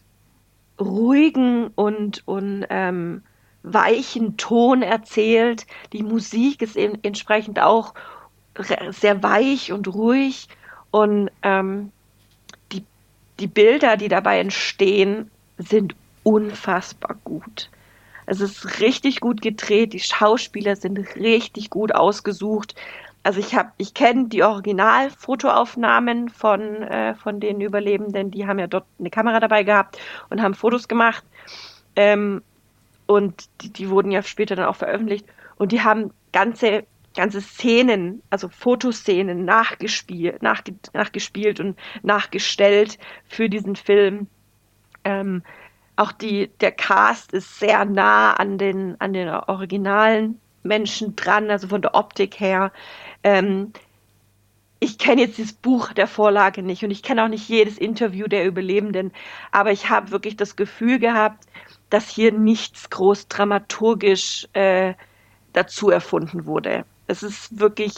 ruhigen und, und ähm, weichen Ton erzählt. Die Musik ist eben entsprechend auch re- sehr weich und ruhig und ähm, die, die Bilder, die dabei entstehen, sind unfassbar gut. Es ist richtig gut gedreht, die Schauspieler sind richtig gut ausgesucht. Also ich habe, ich kenne die Originalfotoaufnahmen von, äh, von den Überlebenden, die haben ja dort eine Kamera dabei gehabt und haben Fotos gemacht. Ähm, und die, die wurden ja später dann auch veröffentlicht. Und die haben ganze, ganze Szenen, also Fotoszenen nachgespielt, nachge, nachgespielt und nachgestellt für diesen Film. Ähm, auch die, der Cast ist sehr nah an den, an den originalen Menschen dran, also von der Optik her. Ähm, ich kenne jetzt das Buch der Vorlage nicht und ich kenne auch nicht jedes Interview der Überlebenden, aber ich habe wirklich das Gefühl gehabt, dass hier nichts groß dramaturgisch äh, dazu erfunden wurde. Es ist wirklich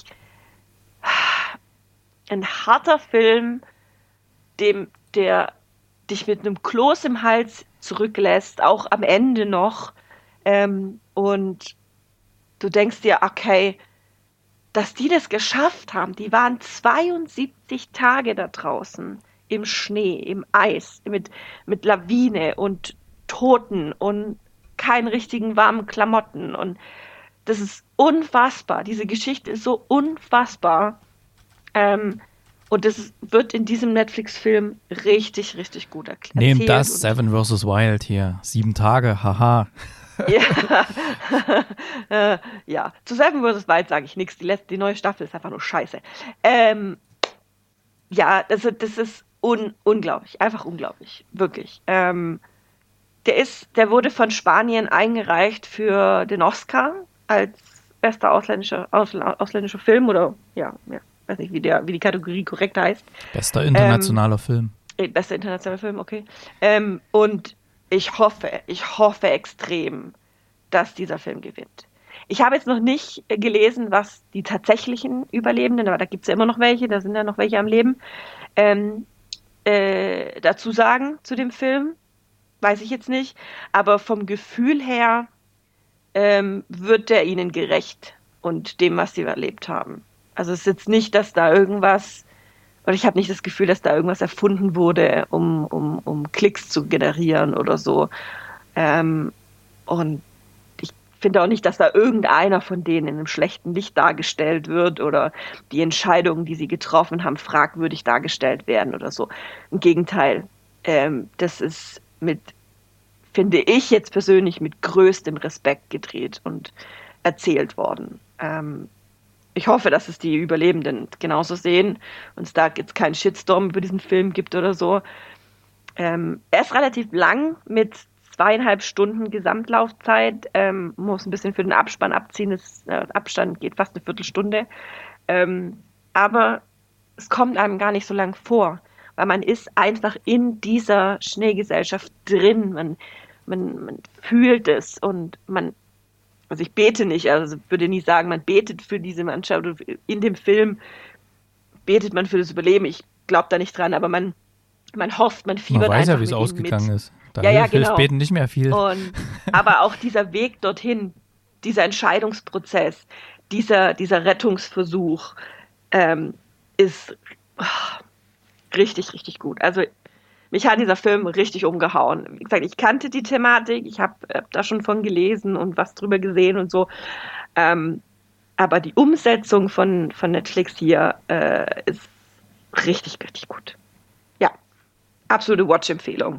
ein harter Film, dem, der dich mit einem Kloß im Hals zurücklässt, auch am Ende noch. Ähm, und du denkst dir, okay, dass die das geschafft haben, die waren zweiundsiebzig Tage da draußen im Schnee, im Eis, mit, mit Lawine und Toten und keinen richtigen warmen Klamotten. Und das ist unfassbar. Diese Geschichte ist so unfassbar. Ähm, und das wird in diesem Netflix-Film richtig, richtig gut erklärt. Nehmt das, Seven versus. Wild hier. Sieben Tage, haha. Ja. äh, ja, zu Seven versus. Wild sage ich nichts. Die, letzte, die neue Staffel ist einfach nur scheiße. Ähm, ja, das, das ist un, unglaublich. Einfach unglaublich. Wirklich. Ähm, der, ist, der wurde von Spanien eingereicht für den Oscar als bester ausländischer, ausländischer Film oder ja, ja. weiß nicht, wie, der, wie die Kategorie korrekt heißt. Bester internationaler ähm, Film. Bester internationaler Film, okay. Ähm, und ich hoffe, ich hoffe extrem, dass dieser Film gewinnt. Ich habe jetzt noch nicht gelesen, was die tatsächlichen Überlebenden, aber da gibt es ja immer noch welche, da sind ja noch welche am Leben, ähm, äh, dazu sagen zu dem Film. Weiß ich jetzt nicht. Aber vom Gefühl her ähm, wird der ihnen gerecht und dem, was sie erlebt haben. Also es ist jetzt nicht, dass da irgendwas, oder ich habe nicht das Gefühl, dass da irgendwas erfunden wurde, um, um, um Klicks zu generieren oder so. Ähm, und ich finde auch nicht, dass da irgendeiner von denen in einem schlechten Licht dargestellt wird oder die Entscheidungen, die sie getroffen haben, fragwürdig dargestellt werden oder so. Im Gegenteil, ähm, das ist mit, finde ich jetzt persönlich, mit größtem Respekt gedreht und erzählt worden. Ähm, ich hoffe, dass es die Überlebenden genauso sehen und es da jetzt keinen Shitstorm über diesen Film gibt oder so. Ähm, er ist relativ lang mit zweieinhalb Stunden Gesamtlaufzeit, ähm, muss ein bisschen für den Abspann abziehen, das äh, Abstand geht fast eine Viertelstunde, ähm, aber es kommt einem gar nicht so lang vor, weil man ist einfach in dieser Schneegesellschaft drin, man, man, man fühlt es und man, also ich bete nicht, also würde nie sagen, man betet für diese Mannschaft, in dem Film betet man für das Überleben, ich glaube da nicht dran, aber man, man hofft, man fiebert man weiß einfach ja, wie es ausgegangen mit. ist. Da ja, hilft, ja, genau. hilft Beten nicht mehr viel. Und, aber auch dieser Weg dorthin, dieser Entscheidungsprozess, dieser, dieser Rettungsversuch ähm, ist oh, richtig, richtig gut. Also mich hat dieser Film richtig umgehauen. Wie gesagt, ich kannte die Thematik, ich habe hab da schon von gelesen und was drüber gesehen und so. Ähm, aber die Umsetzung von, von Netflix hier äh, ist richtig, richtig gut. Ja, absolute Watch-Empfehlung.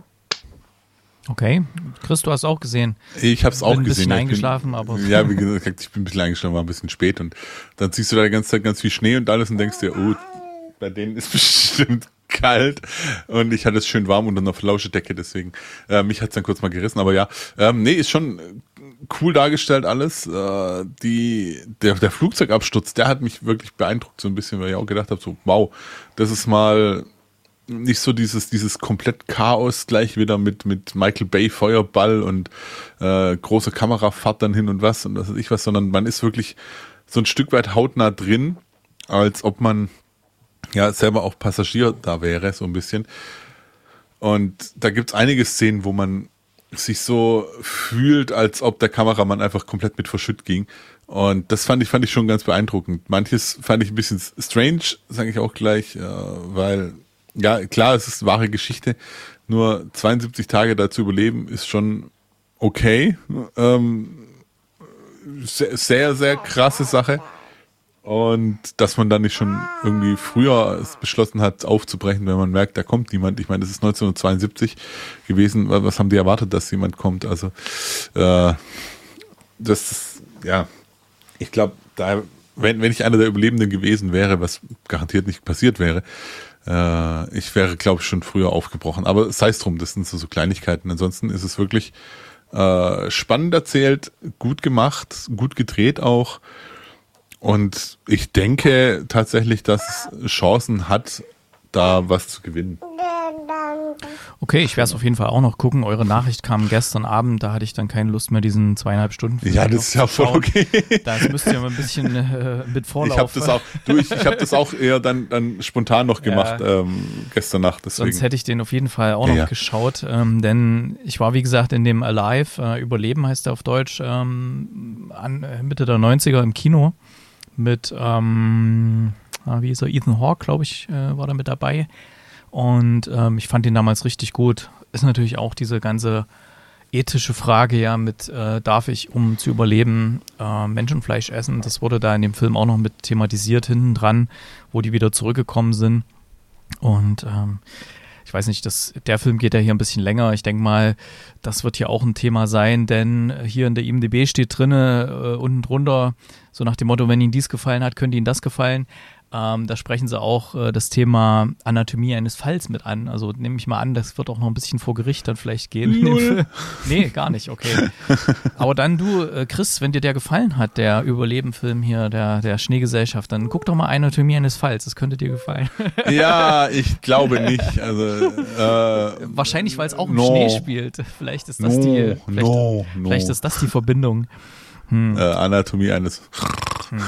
Okay, Chris, du hast auch gesehen. Ich habe es auch bin ein gesehen. bisschen Ja, eingeschlafen, bin, aber ja, wie gesagt, ich bin ein bisschen eingeschlafen, war ein bisschen spät und dann siehst du da die ganze Zeit ganz viel Schnee und alles und denkst dir, oh, bei denen ist bestimmt kalt und ich hatte es schön warm und dann auf Lauschedecke, deswegen äh, mich hat es dann kurz mal gerissen, aber ja, ähm, nee, ist schon cool dargestellt alles. Äh, die der, der Flugzeugabsturz, der hat mich wirklich beeindruckt so ein bisschen, weil ich auch gedacht habe, so wow, das ist mal nicht so dieses dieses komplett Chaos gleich wieder mit mit Michael Bay Feuerball und äh, große Kamerafahrt dann hin und was und was weiß ich was, sondern man ist wirklich so ein Stück weit hautnah drin, als ob man ja selber auch Passagier da wäre, so ein bisschen. Und da gibt's einige Szenen, wo man sich so fühlt, als ob der Kameramann einfach komplett mit verschütt ging. Und das fand ich fand ich schon ganz beeindruckend. Manches fand ich ein bisschen strange, sage ich auch gleich, äh, weil ja, klar, es ist wahre Geschichte, nur zweiundsiebzig Tage da zu überleben ist schon okay. Ähm, sehr, sehr, sehr krasse Sache. Und dass man dann nicht schon irgendwie früher es beschlossen hat, aufzubrechen, wenn man merkt, da kommt niemand. Ich meine, das ist neunzehnhundertzweiundsiebzig gewesen. Was haben die erwartet, dass jemand kommt? Also, äh, das ist, ja, ich glaube, da, wenn, wenn ich einer der Überlebenden gewesen wäre, was garantiert nicht passiert wäre, äh, ich wäre, glaube ich, schon früher aufgebrochen. Aber sei es drum, das sind so, so Kleinigkeiten. Ansonsten ist es wirklich äh, spannend erzählt, gut gemacht, gut gedreht auch. Und ich denke tatsächlich, dass es Chancen hat, da was zu gewinnen. okay, ich werde es auf jeden Fall auch noch gucken. Eure Nachricht kam gestern Abend, da hatte ich dann keine Lust mehr, diesen zweieinhalb Stunden Film Ja, das ist ja voll okay. Das müsst ihr mal ein bisschen äh, mit Vorlauf. Ich habe das auch, du, ich, ich habe das auch eher dann, dann spontan noch gemacht Ja. ähm, gestern Nacht. Deswegen. Sonst hätte ich den auf jeden Fall auch noch Ja. geschaut, ähm, denn ich war, wie gesagt, in dem Alive, äh, Überleben heißt der auf Deutsch, ähm, an, äh, Mitte der neunziger im Kino mit, ähm, ah, wie ist er, Ethan Hawke, glaube ich, äh, war da mit dabei. Und ähm, ich fand ihn damals richtig gut. Ist natürlich auch diese ganze ethische Frage, ja, mit äh, darf ich, um zu überleben, äh, Menschenfleisch essen? Das wurde da in dem Film auch noch mit thematisiert hinten dran, wo die wieder zurückgekommen sind. Und ähm, ich weiß nicht, das, der Film geht ja hier ein bisschen länger. Ich denke mal, das wird hier auch ein Thema sein, denn hier in der I M D B steht drinne, äh, unten drunter, so nach dem Motto, wenn Ihnen dies gefallen hat, könnte Ihnen das gefallen. Ähm, da sprechen sie auch äh, das Thema Anatomie eines Falls mit an. Also nehme ich mal an, das wird auch noch ein bisschen vor Gericht dann vielleicht gehen. Nee, gar nicht, okay. Aber dann du, äh, Chris, wenn dir der gefallen hat, der Überleben-Film hier, der, der Schneegesellschaft, dann guck doch mal Anatomie eines Falls, das könnte dir gefallen. Ja, ich glaube nicht. Also äh, Wahrscheinlich, weil es auch im no. Schnee spielt. Vielleicht ist das No, die, vielleicht, no, no. vielleicht ist das die Verbindung. Hm. äh, Anatomie eines. Hm.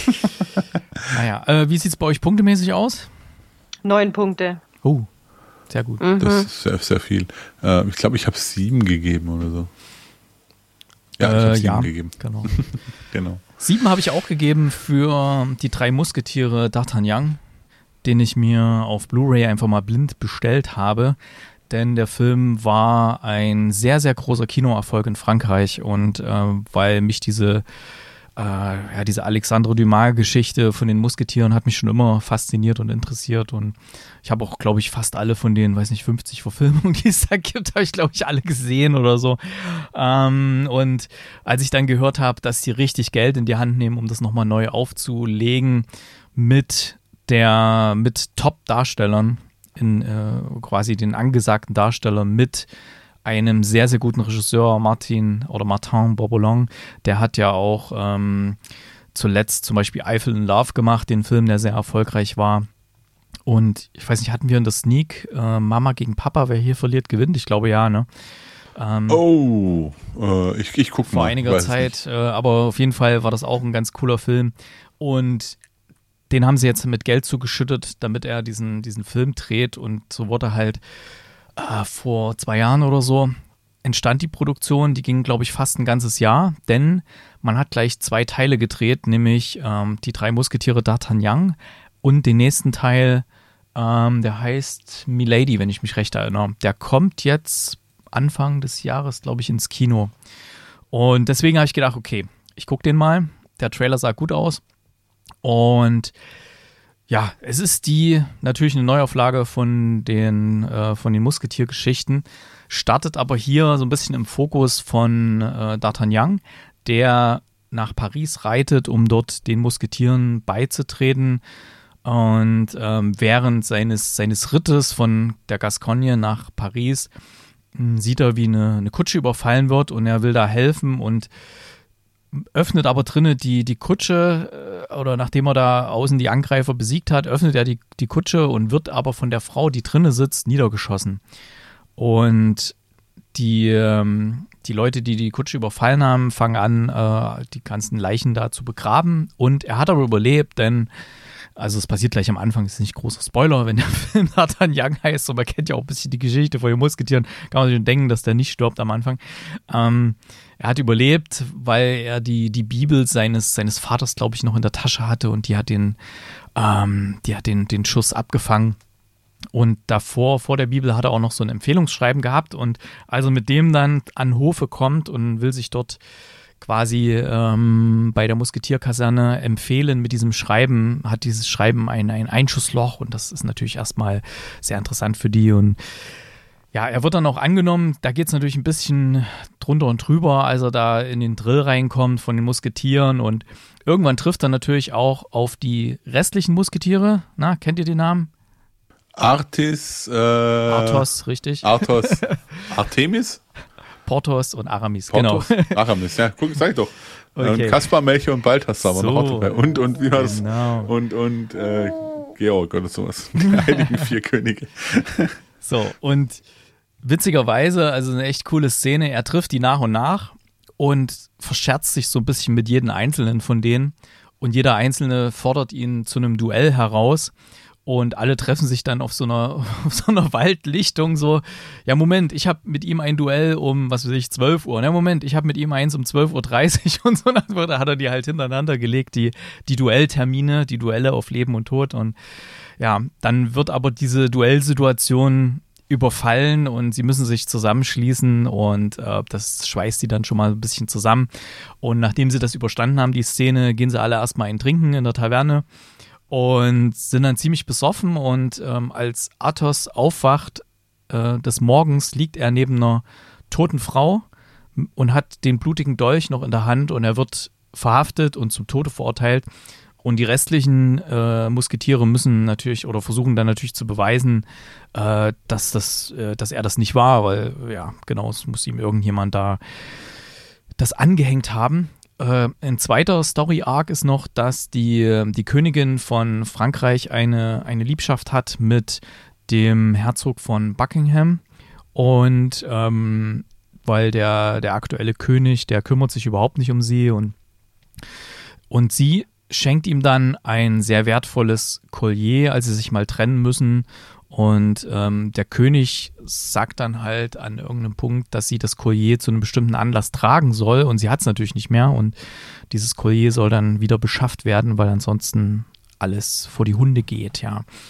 Naja, äh, wie sieht es bei euch punktemäßig aus? Neun Punkte. Oh, sehr gut. Mhm. Das ist sehr, sehr viel. Äh, ich glaube, ich habe sieben gegeben oder so. Ja, ich Äh, habe sieben ja, gegeben. genau. Genau. Sieben habe ich auch gegeben für die drei Musketiere D'Artagnan, den ich mir auf Blu-ray einfach mal blind bestellt habe. denn der Film war ein sehr, sehr großer Kinoerfolg in Frankreich und äh, weil mich diese äh, ja, diese Alexandre Dumas-Geschichte von den Musketieren hat mich schon immer fasziniert und interessiert und ich habe auch, glaube ich, fast alle von den, weiß nicht, fünfzig Verfilmungen, die es da gibt, habe ich, glaube ich, alle gesehen oder so. Ähm, und als ich dann gehört habe, dass die richtig Geld in die Hand nehmen, um das nochmal neu aufzulegen mit der, mit Top-Darstellern, in äh, quasi den angesagten Darstellern, mit einem sehr, sehr guten Regisseur, Martin oder Martin Bourboulon, der hat ja auch ähm, zuletzt zum Beispiel Eiffel in Love gemacht, den Film, der sehr erfolgreich war. Und ich weiß nicht, hatten wir in der Sneak äh, Mama gegen Papa, wer hier verliert, gewinnt? Ich glaube ja, ne? Ähm, oh, äh, ich, ich gucke mal. Vor einiger Zeit, äh, aber auf jeden Fall war das auch ein ganz cooler Film. Und den haben sie jetzt mit Geld zugeschüttet, damit er diesen, diesen Film dreht. Und so wurde halt äh, vor zwei Jahren oder so entstand die Produktion. Die ging, glaube ich, fast ein ganzes Jahr, denn man hat gleich zwei Teile gedreht, nämlich ähm, die drei Musketiere d'Artagnan und den nächsten Teil, ähm, der heißt Milady, wenn ich mich recht erinnere. Der kommt jetzt Anfang des Jahres, glaube ich, ins Kino. Und deswegen habe ich gedacht, okay, ich gucke den mal. Der Trailer sah gut aus. Und ja, es ist die natürlich eine Neuauflage von den, äh, von den Musketiergeschichten, startet aber hier so ein bisschen im Fokus von äh, D'Artagnan, der nach Paris reitet, um dort den Musketieren beizutreten. Und ähm, während seines, seines Rittes von der Gascogne nach Paris mh, sieht er, wie eine, eine Kutsche überfallen wird und er will da helfen und öffnet aber drinnen die, die Kutsche äh, oder nachdem er da außen die Angreifer besiegt hat, öffnet er die, die Kutsche und wird aber von der Frau, die drinnen sitzt, niedergeschossen. Und die, ähm, die Leute, die die Kutsche überfallen haben, fangen an, äh, die ganzen Leichen da zu begraben. Und er hat aber überlebt, denn, also es passiert gleich am Anfang, ist nicht großer Spoiler, wenn der Film D'Artagnan heißt, und man kennt ja auch ein bisschen die Geschichte von den Musketieren, kann man sich schon denken, dass der nicht stirbt am Anfang. Ähm, er hat überlebt, weil er die, die Bibel seines, seines Vaters, glaube ich, noch in der Tasche hatte und die hat den, ähm, die hat den, den Schuss abgefangen. Und davor, vor der Bibel, hat er auch noch so ein Empfehlungsschreiben gehabt und als er mit dem dann an Hofe kommt und will sich dort quasi ähm, bei der Musketierkaserne empfehlen mit diesem Schreiben, hat dieses Schreiben ein, ein Einschussloch und das ist natürlich erstmal sehr interessant für die und ja, er wird dann auch angenommen, da geht es natürlich ein bisschen drunter und drüber, als er da in den Drill reinkommt von den Musketieren und irgendwann trifft er natürlich auch auf die restlichen Musketiere, na, kennt ihr den Namen? Artis, äh, Arthos, richtig. Arthos, Artemis? Porthos und Aramis, Porthos, genau. Aramis, ja, guck, sag ich doch. Okay. Und Kaspar, Melchior und Balthasar waren So, noch dabei. Und, und wie war's? genau. Und, und, äh, Georg oder sowas. Die heiligen vier Könige. So, und witzigerweise, also eine echt coole Szene, er trifft die nach und nach und verscherzt sich so ein bisschen mit jedem Einzelnen von denen und jeder Einzelne fordert ihn zu einem Duell heraus. Und alle treffen sich dann auf so einer, auf so einer Waldlichtung so, ja Moment, ich habe mit ihm ein Duell um, was weiß ich, zwölf Uhr. Ja Moment, ich habe mit ihm eins um zwölf Uhr dreißig und so. Da hat er die halt hintereinander gelegt, die, die Duelltermine, die Duelle auf Leben und Tod. Und ja, dann wird aber diese Duellsituation überfallen und sie müssen sich zusammenschließen und äh, das schweißt sie dann schon mal ein bisschen zusammen. Und nachdem sie das überstanden haben, die Szene, gehen sie alle erstmal ein Trinken in der Taverne. Und sind dann ziemlich besoffen und ähm, als Athos aufwacht äh, des Morgens, liegt er neben einer toten Frau und hat den blutigen Dolch noch in der Hand und er wird verhaftet und zum Tode verurteilt. Und die restlichen äh, Musketiere müssen natürlich oder versuchen dann natürlich zu beweisen, äh, dass, das, äh, dass er das nicht war, weil ja, genau, es muss ihm irgendjemand da das angehängt haben. Äh, ein zweiter Story-Arc ist noch, dass die, die Königin von Frankreich eine, eine Liebschaft hat mit dem Herzog von Buckingham und ähm, weil der, der aktuelle König, der kümmert sich überhaupt nicht um sie und, und sie schenkt ihm dann ein sehr wertvolles Collier, als sie sich mal trennen müssen. Und ähm, der König sagt dann halt an irgendeinem Punkt, dass sie das Collier zu einem bestimmten Anlass tragen soll und sie hat es natürlich nicht mehr und dieses Collier soll dann wieder beschafft werden, weil ansonsten alles vor die Hunde geht, ja.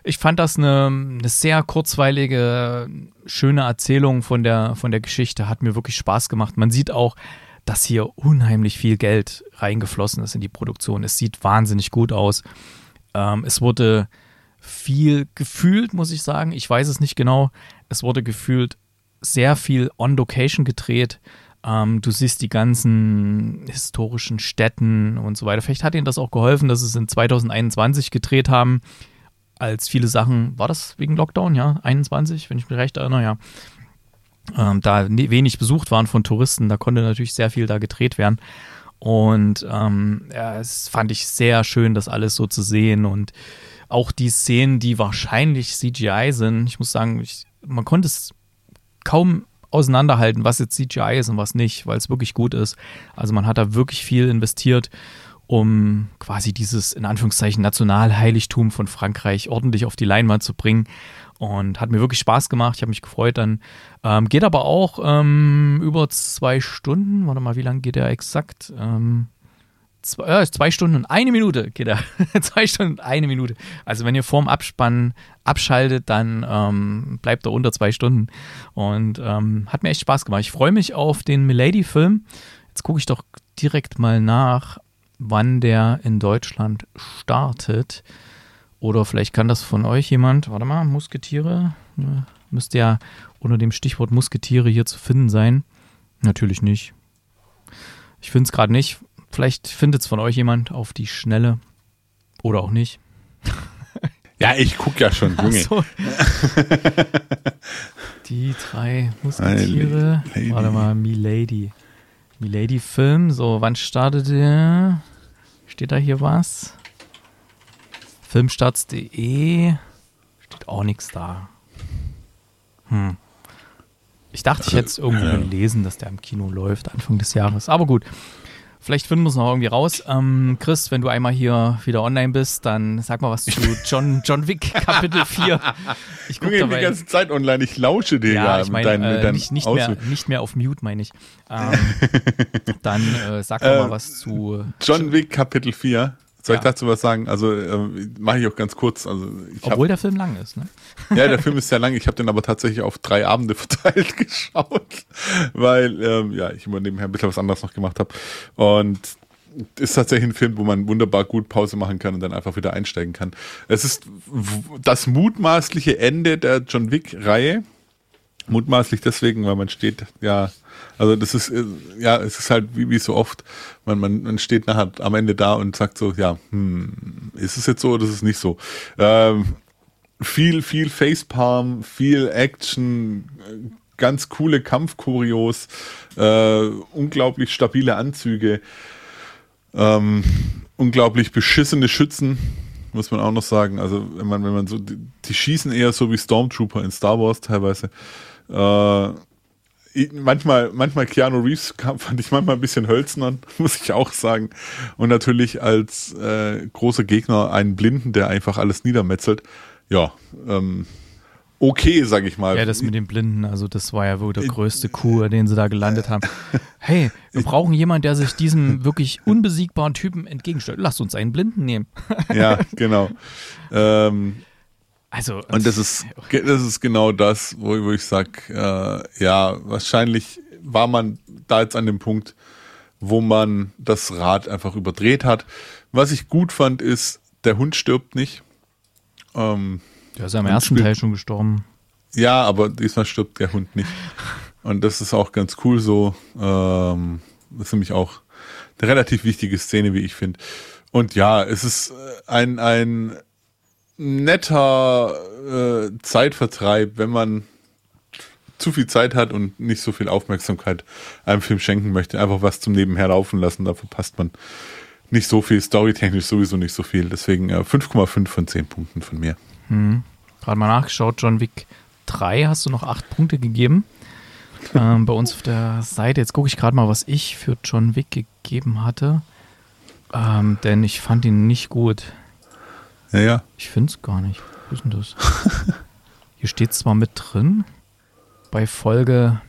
ich fand das eine, eine sehr kurzweilige, schöne Erzählung von der, von der Geschichte. Hat mir wirklich Spaß gemacht. Man sieht auch, dass hier unheimlich viel Geld reingeflossen ist in die Produktion. Es sieht wahnsinnig gut aus. Ähm, es wurde viel gefühlt, muss ich sagen. Ich weiß es nicht genau. Es wurde gefühlt sehr viel on Location gedreht. Ähm, du siehst die ganzen historischen Städten und so weiter. Vielleicht hat ihnen das auch geholfen, dass sie es in zwanzig einundzwanzig gedreht haben, als viele Sachen, war das wegen Lockdown, ja, einundzwanzig, wenn ich mich recht erinnere, ja, ähm, da ne, wenig besucht waren von Touristen, da konnte natürlich sehr viel da gedreht werden. Und ähm, ja, es fand ich sehr schön, das alles so zu sehen und auch die Szenen, die wahrscheinlich C G I sind, ich muss sagen, ich, man konnte es kaum auseinanderhalten, was jetzt C G I ist und was nicht, weil es wirklich gut ist. Also man hat da wirklich viel investiert, um quasi dieses, in Anführungszeichen, Nationalheiligtum von Frankreich ordentlich auf die Leinwand zu bringen. Und hat mir wirklich Spaß gemacht. Ich habe mich gefreut dann. Ähm, geht aber auch ähm, über zwei Stunden. Warte mal, wie lange geht der exakt? Ähm, zwei, äh, zwei Stunden und eine Minute geht er. zwei Stunden und eine Minute. Also wenn ihr vorm Abspann abschaltet, dann ähm, bleibt er unter zwei Stunden. Und ähm, hat mir echt Spaß gemacht. Ich freue mich auf den Milady-Film. Jetzt gucke ich doch direkt mal nach, wann der in Deutschland startet. Oder vielleicht kann das von euch jemand, warte mal, Musketiere, müsste ja unter dem Stichwort Musketiere hier zu finden sein. Natürlich nicht. Ich finde es gerade nicht. Vielleicht findet es von euch jemand auf die Schnelle. Oder auch nicht. Ja, ich gucke ja schon, Junge. So. Die drei Musketiere. Lady. Warte mal, Milady. Milady-Film. So, wann startet der? Steht da hier was? Filmstarts punkt de steht auch nichts da. Hm. Ich dachte, ich hätte es irgendwo Ja. gelesen, dass der im Kino läuft, Anfang des Jahres. Aber gut, vielleicht finden wir es noch irgendwie raus. Ähm, Chris, wenn du einmal hier wieder online bist, dann sag mal was zu John, John Wick Kapitel vier. Ich gucke Junge, die dabei. ganze Zeit online, ich lausche dir ja, Ja, ich mit meine, deinen, mit äh, deinen nicht, nicht, mehr, Ausruf- nicht mehr auf Mute, meine ich. Ähm, dann äh, sag doch Äh, mal was zu John Wick Kapitel vier. Soll ich Ja. dazu was sagen? Also äh, mache ich auch ganz kurz. Also ich hab, Obwohl der Film lang ist, ne? ja, der Film ist sehr lang. Ich habe den aber tatsächlich auf drei Abende verteilt geschaut, weil ähm, ja ich immer nebenher ein bisschen was anderes noch gemacht habe. Und ist tatsächlich ein Film, wo man wunderbar gut Pause machen kann und dann einfach wieder einsteigen kann. Es ist w- das mutmaßliche Ende der John Wick-Reihe. Mutmaßlich deswegen, weil man steht, ja, also das ist, äh, ja, es ist halt wie, wie so oft, man, man, man steht nachher am Ende da und sagt so, ja, hm, ist es jetzt so oder ist es nicht so? Ähm, viel, viel Facepalm, viel Action, äh, ganz coole Kampfchoreos, äh, unglaublich stabile Anzüge, ähm, unglaublich beschissene Schützen, muss man auch noch sagen. Also wenn man, wenn man so, die, die schießen eher so wie Stormtrooper in Star Wars teilweise. Äh, ich- manchmal, manchmal Keanu Reeves kam, fand ich manchmal ein bisschen hölzern, muss ich auch sagen. Und natürlich als äh, großer Gegner einen Blinden, der einfach alles niedermetzelt. Ja, ähm, okay, sag ich mal. Ja, das mit den Blinden, also das war ja wohl der größte Coup, den sie da gelandet haben. Hey, wir brauchen jemanden, der sich diesem wirklich unbesiegbaren Typen entgegenstellt. Lass uns einen Blinden nehmen. Ja, genau. ähm, Also, Und das ist, ge- das ist genau das, wo, wo ich sage, äh, ja, wahrscheinlich war man da jetzt an dem Punkt, wo man das Rad einfach überdreht hat. Was ich gut fand, ist, der Hund stirbt nicht. Ähm, der ist ja im und ersten spielt- Teil schon gestorben. ja, aber diesmal stirbt der Hund nicht. Und das ist auch ganz cool so. Ähm, das ist nämlich auch eine relativ wichtige Szene, wie ich finde. Und ja, es ist äh, ein, ein netter äh, Zeitvertreib, wenn man zu viel Zeit hat und nicht so viel Aufmerksamkeit einem Film schenken möchte. Einfach was zum Nebenher laufen lassen, da verpasst man nicht so viel, storytechnisch sowieso nicht so viel. Deswegen äh, fünf Komma fünf von zehn Punkten von mir. Hm. Gerade mal nachgeschaut, John Wick drei hast du noch acht Punkte gegeben. ähm, bei uns auf der Seite. Jetzt gucke ich gerade mal, was ich für John Wick gegeben hatte. Ähm, denn ich fand ihn nicht gut. Ja, ja. Ich finde es gar nicht. Wo ist denn das? Hier steht zwar mit drin, bei Folge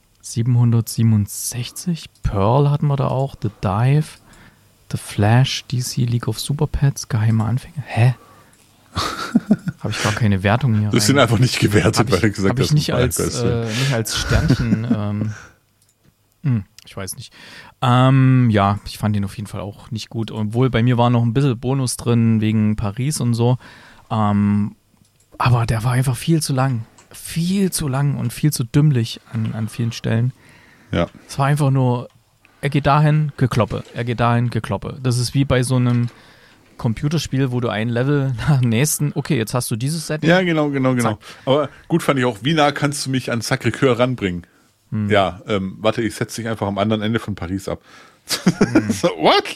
siebenhundertsiebenundsechzig. Pearl hatten wir da auch. The Dive. The Flash. D C League of Super Pets. Geheime Anfänge. Hä? Habe ich gar keine Wertung hier. Das sind einfach nicht gewertet, weil du gesagt hast. Habe ich nicht als, äh, nicht als Sternchen. ähm, hm, ich weiß nicht. Ähm, ja, ich fand ihn auf jeden Fall auch nicht gut. Obwohl bei mir war noch ein bisschen Bonus drin wegen Paris und so. Ähm, aber der war einfach viel zu lang. Viel zu lang und viel zu dümmlich an, an vielen Stellen. Ja. Es war einfach nur, er geht dahin, gekloppe. Er geht dahin, gekloppe. Das ist wie bei so einem Computerspiel, wo du ein Level nach dem nächsten, okay, jetzt hast du dieses Setting. Ja, genau, genau, genau. Zack. Aber gut fand ich auch, wie nah kannst du mich an Sacré-Cœur ranbringen? Hm. Ja, ähm, warte, ich setze dich einfach am anderen Ende von Paris ab. Hm. So, what?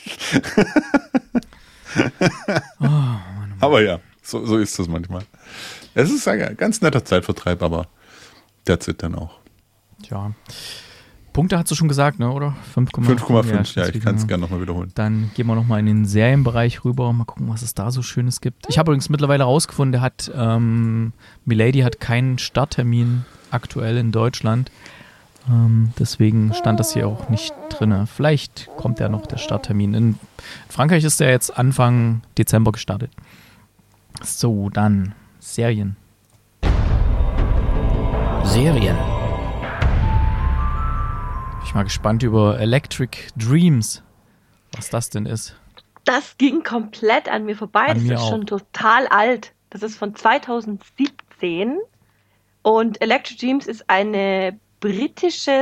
oh, Mann, Mann. Aber ja, so, so ist das manchmal. Es ist ein ganz netter Zeitvertreib, aber that's it dann auch. Tja. Punkte hast du schon gesagt, ne, oder? fünf Komma fünf, ja, ja, ich kann es gerne nochmal wiederholen. Dann gehen wir nochmal in den Serienbereich rüber, mal gucken, was es da so Schönes gibt. Ich habe übrigens mittlerweile rausgefunden, der hat, ähm, Milady hat keinen Starttermin aktuell in Deutschland. Ähm, deswegen stand das hier auch nicht drin. Vielleicht kommt ja noch der Starttermin. In Frankreich ist der jetzt Anfang Dezember gestartet. So, dann Serien. Serien. Ich bin mal gespannt über Electric Dreams, was das denn ist. Das ging komplett an mir vorbei. An das mir ist auch. schon total alt. Das ist von zweitausendsiebzehn. Und Electric Dreams ist eine britische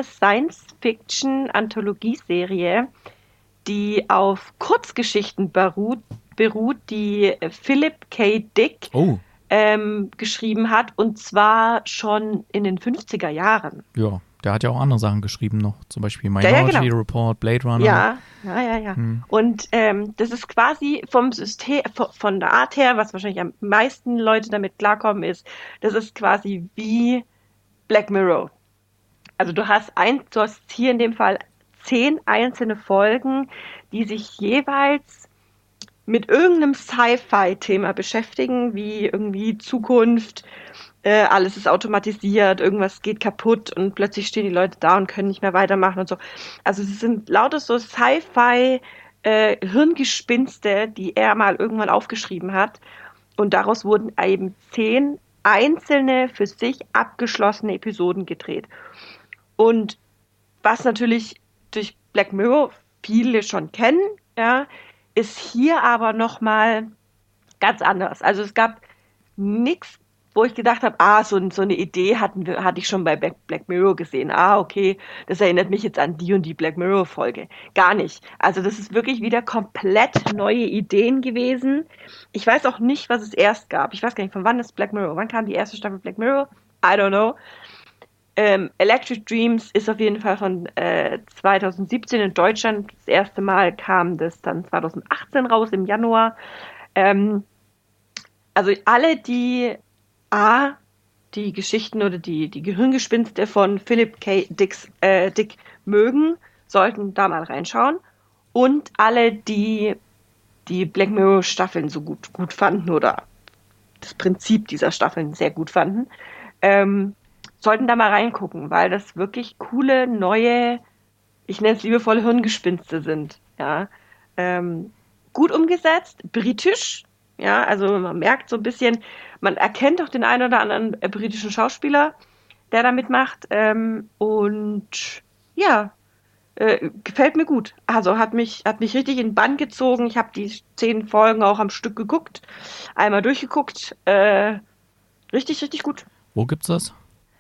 Science-Fiction-Anthologie-Serie, die auf Kurzgeschichten beruht, beruht die Philip K. Dick Oh. ähm, geschrieben hat. Und zwar schon in den fünfziger Jahren. Ja, der hat ja auch andere Sachen geschrieben noch. Zum Beispiel Ja, ja, Minority genau. Report, Blade Runner. Ja, ja, ja, ja. Hm. Und ähm, das ist quasi vom System, von der Art her, was wahrscheinlich am meisten Leute damit klarkommen, ist, das ist quasi wie Black Mirror. Also du hast ein, du hast hier in dem Fall zehn einzelne Folgen, die sich jeweils mit irgendeinem Sci-Fi-Thema beschäftigen, wie irgendwie Zukunft, äh, alles ist automatisiert, irgendwas geht kaputt und plötzlich stehen die Leute da und können nicht mehr weitermachen und so. Also es sind lauter so Sci-Fi äh, Hirngespinste, die er mal irgendwann aufgeschrieben hat. Und daraus wurden eben zehn einzelne für sich abgeschlossene Episoden gedreht. Und was natürlich durch Black Mirror viele schon kennen, ja, ist hier aber nochmal ganz anders. Also es gab nichts, wo ich gedacht habe, ah, so, so eine Idee hatten wir, hatte ich schon bei Black Mirror gesehen. Ah, okay, das erinnert mich jetzt an die und die Black Mirror-Folge. Gar nicht. Also das ist wirklich wieder komplett neue Ideen gewesen. Ich weiß auch nicht, was es erst gab. Ich weiß gar nicht, von wann ist Black Mirror? Wann kam die erste Staffel Black Mirror? I don't know. Ähm, Electric Dreams ist auf jeden Fall von äh, zweitausendsiebzehn in Deutschland. Das erste Mal kam das dann zweitausendachtzehn raus, im Januar. Ähm, also alle, die A, die Geschichten oder die, die Gehirngespinste von Philip K. Dicks, äh, Dick mögen, sollten da mal reinschauen. Und alle, die die Black Mirror Staffeln so gut, gut fanden oder das Prinzip dieser Staffeln sehr gut fanden, ähm, sollten da mal reingucken, weil das wirklich coole, neue, ich nenne es liebevoll Hirngespinste sind. Ja, ähm, gut umgesetzt, britisch. Ja, also man merkt so ein bisschen, man erkennt auch den einen oder anderen äh, britischen Schauspieler, der da mitmacht. Ähm, und ja, äh, gefällt mir gut. Also hat mich, hat mich richtig in den Bann gezogen. Ich habe die zehn Folgen auch am Stück geguckt, einmal durchgeguckt. Äh, richtig, richtig gut. Wo gibt's das?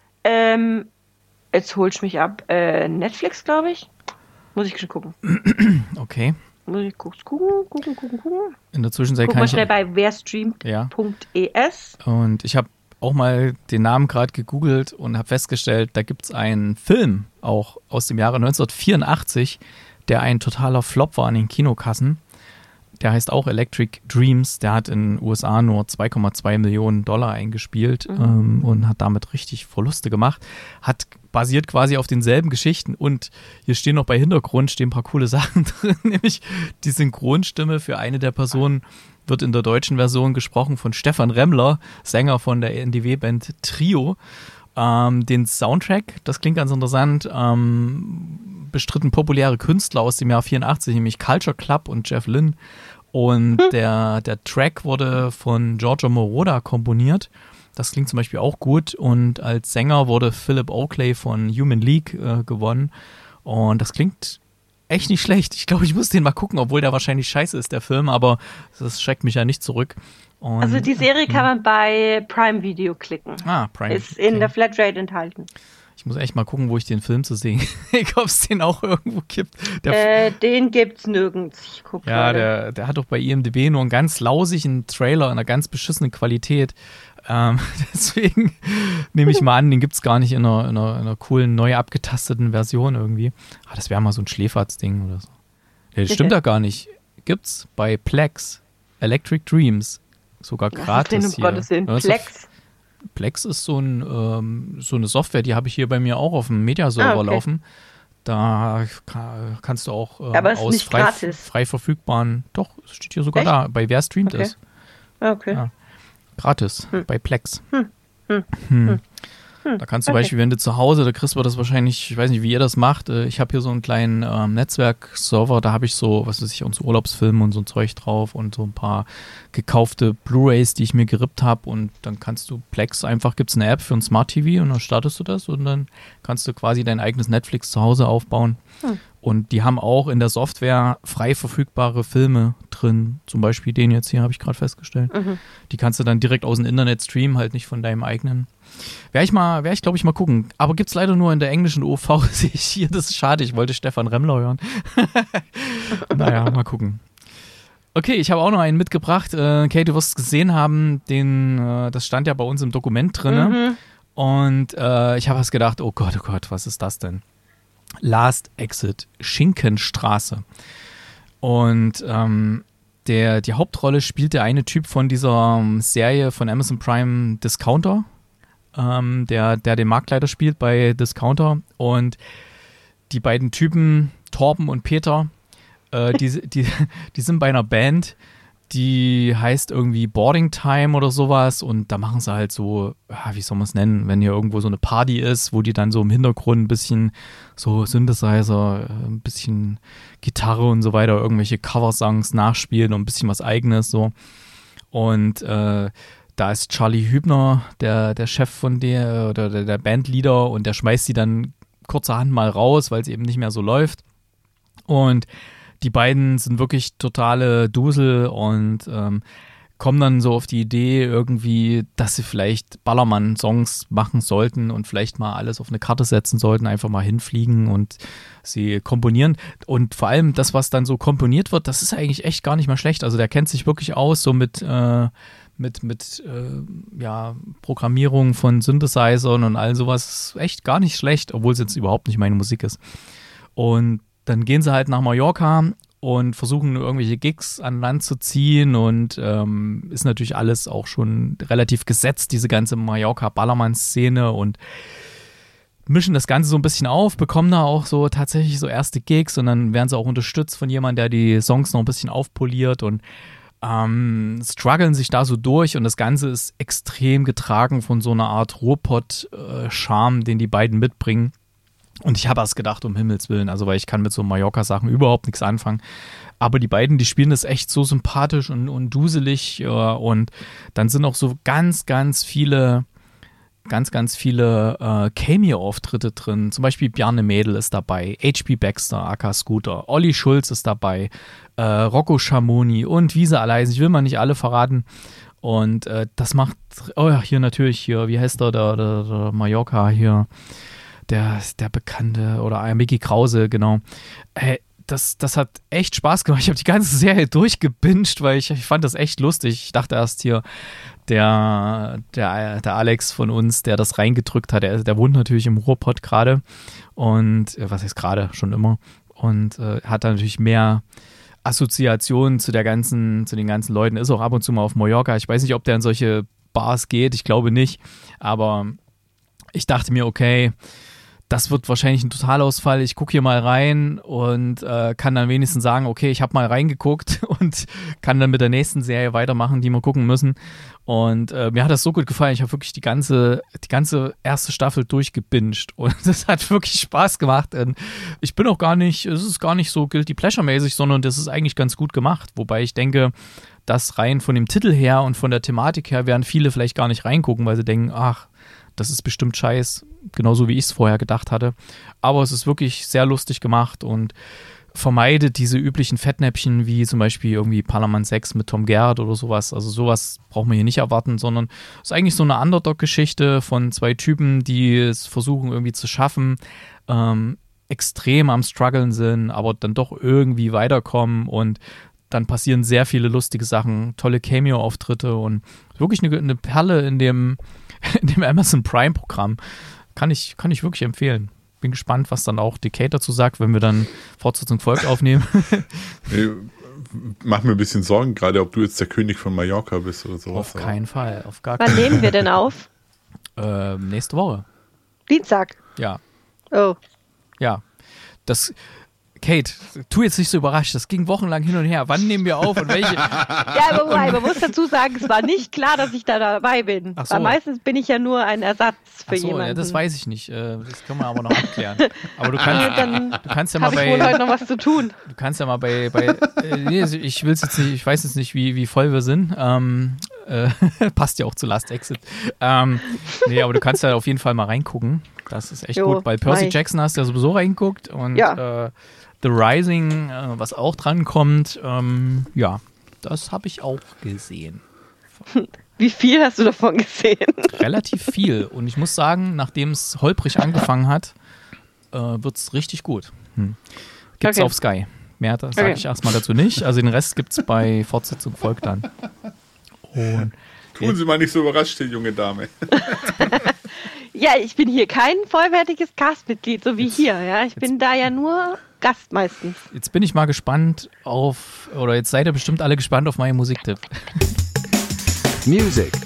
Ähm, jetzt holst du mich ab. Äh, Netflix, glaube ich. Muss ich schon gucken. Okay. Muss ich gucken, gucken, gucken, gucken, gucken. In der Zwischenzeit Guck kann mal ich... schnell bei werstreamt punkt es. Ja. Und ich habe auch mal den Namen gerade gegoogelt und habe festgestellt, da gibt es einen Film, auch aus dem Jahre neunzehnhundertvierundachtzig, der ein totaler Flop war an den Kinokassen. Der heißt auch Electric Dreams. Der hat in den U S A nur zwei Komma zwei Millionen Dollar eingespielt, mhm. ähm, und hat damit richtig Verluste gemacht. Hat basiert quasi auf denselben Geschichten. Und hier stehen noch bei Hintergrund stehen ein paar coole Sachen drin, nämlich die Synchronstimme für eine der Personen wird in der deutschen Version gesprochen von Stefan Remmler, Sänger von der N D W-Band Trio. Ähm, den Soundtrack, das klingt ganz interessant, ähm, bestritten populäre Künstler aus dem Jahr vierundachtzig, nämlich Culture Club und Jeff Lynne. Und hm. der, der Track wurde von Giorgio Moroder komponiert. Das klingt zum Beispiel auch gut. Und als Sänger wurde Philip Oakley von Human League äh, gewonnen. Und das klingt echt nicht schlecht. Ich glaube, ich muss den mal gucken, obwohl der wahrscheinlich scheiße ist, der Film. Aber das schreckt mich ja nicht zurück. Und, also die Serie äh, kann man bei Prime Video klicken. Ah, Prime. Ist in okay. der Flatrate enthalten. Ich muss echt mal gucken, wo ich den Film zu sehen kriege, ob es den auch irgendwo gibt. Der äh, den gibt's nirgends. Ich guck ja, der, der hat doch bei I M D B nur einen ganz lausigen Trailer in einer ganz beschissenen Qualität. Ähm, deswegen nehme ich mal an, den gibt es gar nicht in einer, in, einer, in einer coolen, neu abgetasteten Version irgendwie. Ah, das wäre mal so ein Schläferz-Ding oder so. Ja, das stimmt ja gar nicht. Gibt's bei Plex, Electric Dreams, sogar gratis Was ist denn, um Gottes Willen, Plex? Plex ist so, ein, ähm, so eine Software, die habe ich hier bei mir auch auf dem Media-Server ah, okay. laufen. Da kann, kannst du auch ähm, Aber es aus ist nicht frei, gratis. frei verfügbaren, doch, es steht hier sogar Echt? da, bei wer streamt okay. es. Okay. Ja. Gratis, hm. bei Plex. Hm. Hm. Hm. Hm. Da kannst du zum okay. Beispiel, wenn du zu Hause, da kriegst du das wahrscheinlich, ich weiß nicht, wie ihr das macht, ich habe hier so einen kleinen ähm, Netzwerk-Server, da habe ich so, was weiß ich, und so Urlaubsfilme und so ein Zeug drauf und so ein paar gekaufte Blu-Rays, die ich mir gerippt habe und dann kannst du Plex einfach, gibt es eine App für ein Smart T V und dann startest du das und dann kannst du quasi dein eigenes Netflix zu Hause aufbauen. Hm. Und die haben auch in der Software frei verfügbare Filme drin. Zum Beispiel den jetzt hier, habe ich gerade festgestellt. Mhm. Die kannst du dann direkt aus dem Internet streamen, halt nicht von deinem eigenen. Wäre ich mal, wäre ich glaube ich mal gucken. Aber gibt es leider nur in der englischen O V, sehe ich hier. Das ist schade, ich wollte Stefan Remmler hören. Naja, mal gucken. Okay, ich habe auch noch einen mitgebracht. Äh, Kate, du wirst es gesehen haben, den, äh, das stand ja bei uns im Dokument drin. Mhm. Und äh, ich habe was gedacht, oh Gott, oh Gott, was ist das denn? Last Exit, Schinkenstraße. Und ähm, der, die Hauptrolle spielt der eine Typ von dieser Serie von Amazon Prime, Discounter, ähm, der, der den Marktleiter spielt bei Discounter. Und die beiden Typen, Torben und Peter, äh, die, die, die sind bei einer Band, die heißt irgendwie Boarding Time oder sowas und da machen sie halt so, ja, wie soll man es nennen, wenn hier irgendwo so eine Party ist, wo die dann so im Hintergrund ein bisschen so Synthesizer, ein bisschen Gitarre und so weiter, irgendwelche Coversongs nachspielen und ein bisschen was Eigenes so. Und äh, da ist Charlie Hübner, der, der Chef von der, oder der, der Bandleader und der schmeißt sie dann kurzerhand mal raus, weil es eben nicht mehr so läuft. Und die beiden sind wirklich totale Dusel und ähm, kommen dann so auf die Idee irgendwie, dass sie vielleicht Ballermann-Songs machen sollten und vielleicht mal alles auf eine Karte setzen sollten, einfach mal hinfliegen und sie komponieren. Und vor allem das, was dann so komponiert wird, das ist eigentlich echt gar nicht mal schlecht. Also der kennt sich wirklich aus, so mit, äh, mit, mit äh, ja, Programmierung von Synthesizern und all sowas. Ist echt gar nicht schlecht, obwohl es jetzt überhaupt nicht meine Musik ist. Und dann gehen sie halt nach Mallorca und versuchen irgendwelche Gigs an Land zu ziehen und ähm, ist natürlich alles auch schon relativ gesetzt, diese ganze Mallorca-Ballermann-Szene und mischen das Ganze so ein bisschen auf, bekommen da auch so tatsächlich so erste Gigs und dann werden sie auch unterstützt von jemandem, der die Songs noch ein bisschen aufpoliert und ähm, strugglen sich da so durch und das Ganze ist extrem getragen von so einer Art Ruhrpott-Charme, den die beiden mitbringen. Und ich habe erst gedacht, um Himmels Willen, also weil ich kann mit so Mallorca-Sachen überhaupt nichts anfangen. Aber die beiden, die spielen das echt so sympathisch und, und duselig. Äh, und dann sind auch so ganz, ganz viele, ganz, ganz viele äh, Cameo-Auftritte drin. Zum Beispiel Bjarne Mädel ist dabei, H P Baxter, aka Scooter, Olli Schulz ist dabei, äh, Rocco Schamoni und wie sie alle heißen. Ich will mal nicht alle verraten. Und äh, das macht, oh ja, hier natürlich hier, wie heißt der, der, der, der Mallorca hier, Der, der Bekannte oder äh, Micky Krause, genau. Äh, das, das hat echt Spaß gemacht. Ich habe die ganze Serie durchgebinged, weil ich, ich fand das echt lustig. Ich dachte erst hier, der, der, der Alex von uns, der das reingedrückt hat, der, der wohnt natürlich im Ruhrpott gerade und, äh, was heißt gerade, schon immer und äh, hat da natürlich mehr Assoziationen zu der ganzen, zu den ganzen Leuten, ist auch ab und zu mal auf Mallorca. Ich weiß nicht, ob der in solche Bars geht, ich glaube nicht, aber ich dachte mir, okay, das wird wahrscheinlich ein Totalausfall. Ich gucke hier mal rein und äh, kann dann wenigstens sagen, okay, ich habe mal reingeguckt und kann dann mit der nächsten Serie weitermachen, die wir gucken müssen. Und äh, mir hat das so gut gefallen. Ich habe wirklich die ganze, die ganze erste Staffel durchgebinged und das hat wirklich Spaß gemacht. Und ich bin auch gar nicht, es ist gar nicht so Guilty Pleasure-mäßig, sondern das ist eigentlich ganz gut gemacht. Wobei ich denke, dass rein von dem Titel her und von der Thematik her werden viele vielleicht gar nicht reingucken, weil sie denken, ach, das ist bestimmt Scheiß, genauso wie ich es vorher gedacht hatte. Aber es ist wirklich sehr lustig gemacht und vermeidet diese üblichen Fettnäpfchen wie zum Beispiel irgendwie Parlament sechs mit Tom Gerhardt oder sowas. Also sowas braucht man hier nicht erwarten, sondern es ist eigentlich so eine Underdog-Geschichte von zwei Typen, die es versuchen irgendwie zu schaffen, ähm, extrem am Struggeln sind, aber dann doch irgendwie weiterkommen und dann passieren sehr viele lustige Sachen, tolle Cameo-Auftritte und wirklich eine, eine Perle in dem, in dem Amazon Prime-Programm. Kann ich, kann ich wirklich empfehlen. Bin gespannt, was dann auch Decade dazu sagt, wenn wir dann Fortsetzung folgt aufnehmen. Nee, mach mir ein bisschen Sorgen, gerade ob du jetzt der König von Mallorca bist oder sowas. Auf keinen Fall, auf gar Wann keinen nehmen wir denn auf? Fall. Ähm, nächste Woche. Dienstag. Ja, Oh. ja. Das, Kate, tu jetzt nicht so überrascht. Das ging wochenlang hin und her. Wann nehmen wir auf und welche? Ja, aber wobei, man muss dazu sagen, es war nicht klar, dass ich da dabei bin. Ach so. Weil meistens bin ich ja nur ein Ersatz für Ach so, jemanden. ja, das weiß ich nicht. Äh, Das können wir aber noch abklären. Aber du Ja, kannst, dann du kannst ja mal habe ich wohl heute bei, noch was zu tun. du kannst ja mal bei, bei äh, nee, ich will's jetzt nicht, ich weiß jetzt nicht, wie, wie voll wir sind. Ähm, äh, passt ja auch zu Last Exit. Ähm, nee, aber du kannst ja auf jeden Fall mal reingucken. Das ist echt Jo, gut. Bei Percy mei. Jackson hast du ja sowieso reingeguckt und Ja. äh, The Rising, äh, was auch dran kommt, ähm, ja, das habe ich auch gesehen. Wie viel hast du davon gesehen? Relativ viel. Und ich muss sagen, nachdem es holprig angefangen hat, äh, wird es richtig gut. Hm. Gibt's Okay. auf Sky. Mehr sage Okay. ich erstmal dazu nicht. Also den Rest gibt's bei Fortsetzung folgt dann. Und Tun Sie mal nicht so überrascht, die junge Dame. Ja, ich bin hier kein vollwertiges Castmitglied, so wie hier. Ja, ich bin da ja nur Gast meistens. jetzt bin ich mal gespannt auf, oder jetzt seid ihr bestimmt alle gespannt auf meinen Musiktipp. Music.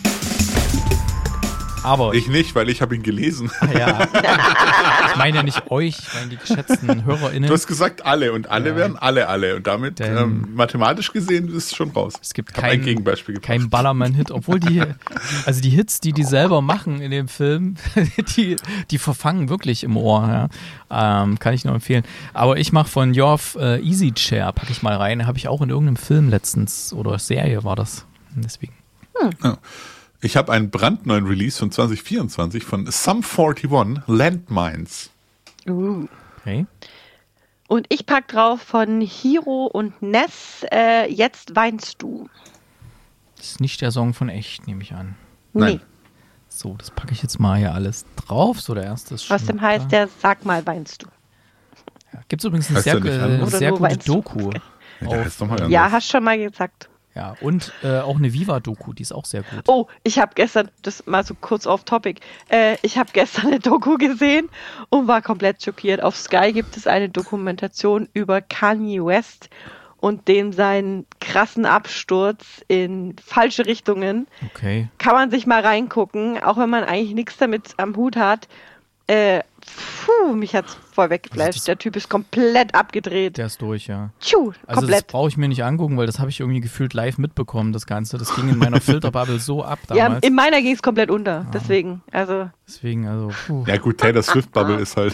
Aber Ich nicht, weil ich habe ihn gelesen. ja, ich meine ja nicht euch, ich meine die geschätzten HörerInnen. Du hast gesagt alle und alle Ja. werden alle alle. Und damit Denn- ähm, mathematisch gesehen ist es schon raus. Es gibt Ich hab ein kein, Gegenbeispiel gebracht. kein Ballermann-Hit, obwohl die, also die Hits, die die selber machen in dem Film, die, die verfangen wirklich im Ohr. Ja. Ähm, kann ich nur empfehlen. Aber ich mache von Jorf äh, Easy Chair, packe ich mal rein. Habe ich auch in irgendeinem Film letztens oder Serie war das. Deswegen. Ich habe einen brandneuen Release von zwanzig vierundzwanzig von Sum einundvierzig, Landmines. Uh. Okay. Und ich pack drauf von Hiro und Ness, äh, Jetzt weinst du. Das ist nicht der Song von Echt, nehme ich an. Nein. Nee. So, das packe ich jetzt mal hier alles drauf. So, der erste ist schon Außerdem da. heißt der Sag mal, weinst du. Ja, gibt es übrigens eine Heißt sehr, der nicht äh, anders? Oder sehr nur gute weinst du? Doku. Der Auf, heißt doch mal äh, anders. Ja, hast schon mal gesagt. ja, und äh, auch eine Viva-Doku, die ist auch sehr gut. Oh, ich habe gestern, das mal so kurz off topic, äh, ich habe gestern eine Doku gesehen und war komplett schockiert. Auf Sky gibt es eine Dokumentation über Kanye West und dem seinen krassen Absturz in falsche Richtungen. Okay. Kann man sich mal reingucken, auch wenn man eigentlich nichts damit am Hut hat. Äh, puh, mich hat's voll weggeflasht. Also das- Der Typ ist komplett abgedreht. Der ist durch, ja. Tschuh, Also das komplett. brauche ich mir nicht angucken, weil das habe ich irgendwie gefühlt live mitbekommen, das Ganze. Das ging in meiner Filterbubble so ab Ja, damals. in meiner ging es komplett unter. Deswegen, also. Deswegen, also, puh. Ja gut, Taylor Swift Bubble ist halt.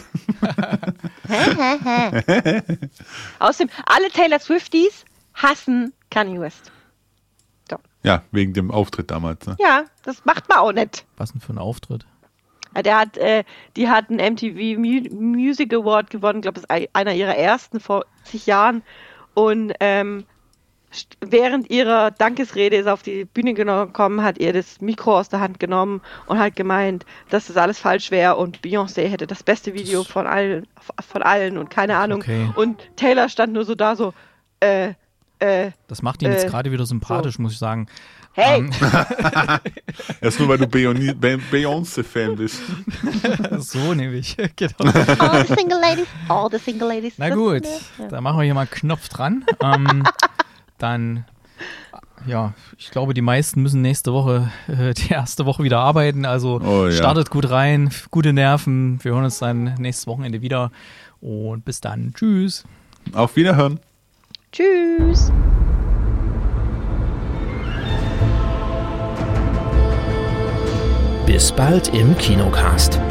Außerdem, alle Taylor Swifties hassen Kanye West. Ja, wegen dem Auftritt damals. Ne? Ja, das macht man auch nicht. Was denn für ein Auftritt? Ja, Der hat, äh, die hat einen M T V Mu- Music Award gewonnen, ich glaube, das ist ei- einer ihrer ersten vor zig Jahren. Und ähm, st- während ihrer Dankesrede ist er auf die Bühne gekommen, hat ihr das Mikro aus der Hand genommen und hat gemeint, dass das alles falsch wäre und Beyoncé hätte das beste Video von allen, von allen und keine Ahnung. Okay. Und Taylor stand nur so da, so, äh, äh, Das macht ihn jetzt Äh, gerade wieder sympathisch, muss ich sagen. hey! Ähm, Das ist nur, weil du Beyon- Be- Beyoncé-Fan bist. so nämlich. Genau. All the single ladies, all the single ladies. Na gut, Ja. da machen wir hier mal einen Knopf dran. ähm, dann Ja, ich glaube, die meisten müssen nächste Woche, äh, die erste Woche wieder arbeiten. Also Oh, ja. startet gut rein, gute Nerven. Wir hören uns dann nächstes Wochenende wieder. Und bis dann. Tschüss. Auf Wiederhören. Tschüss. Bis bald im Kinocast.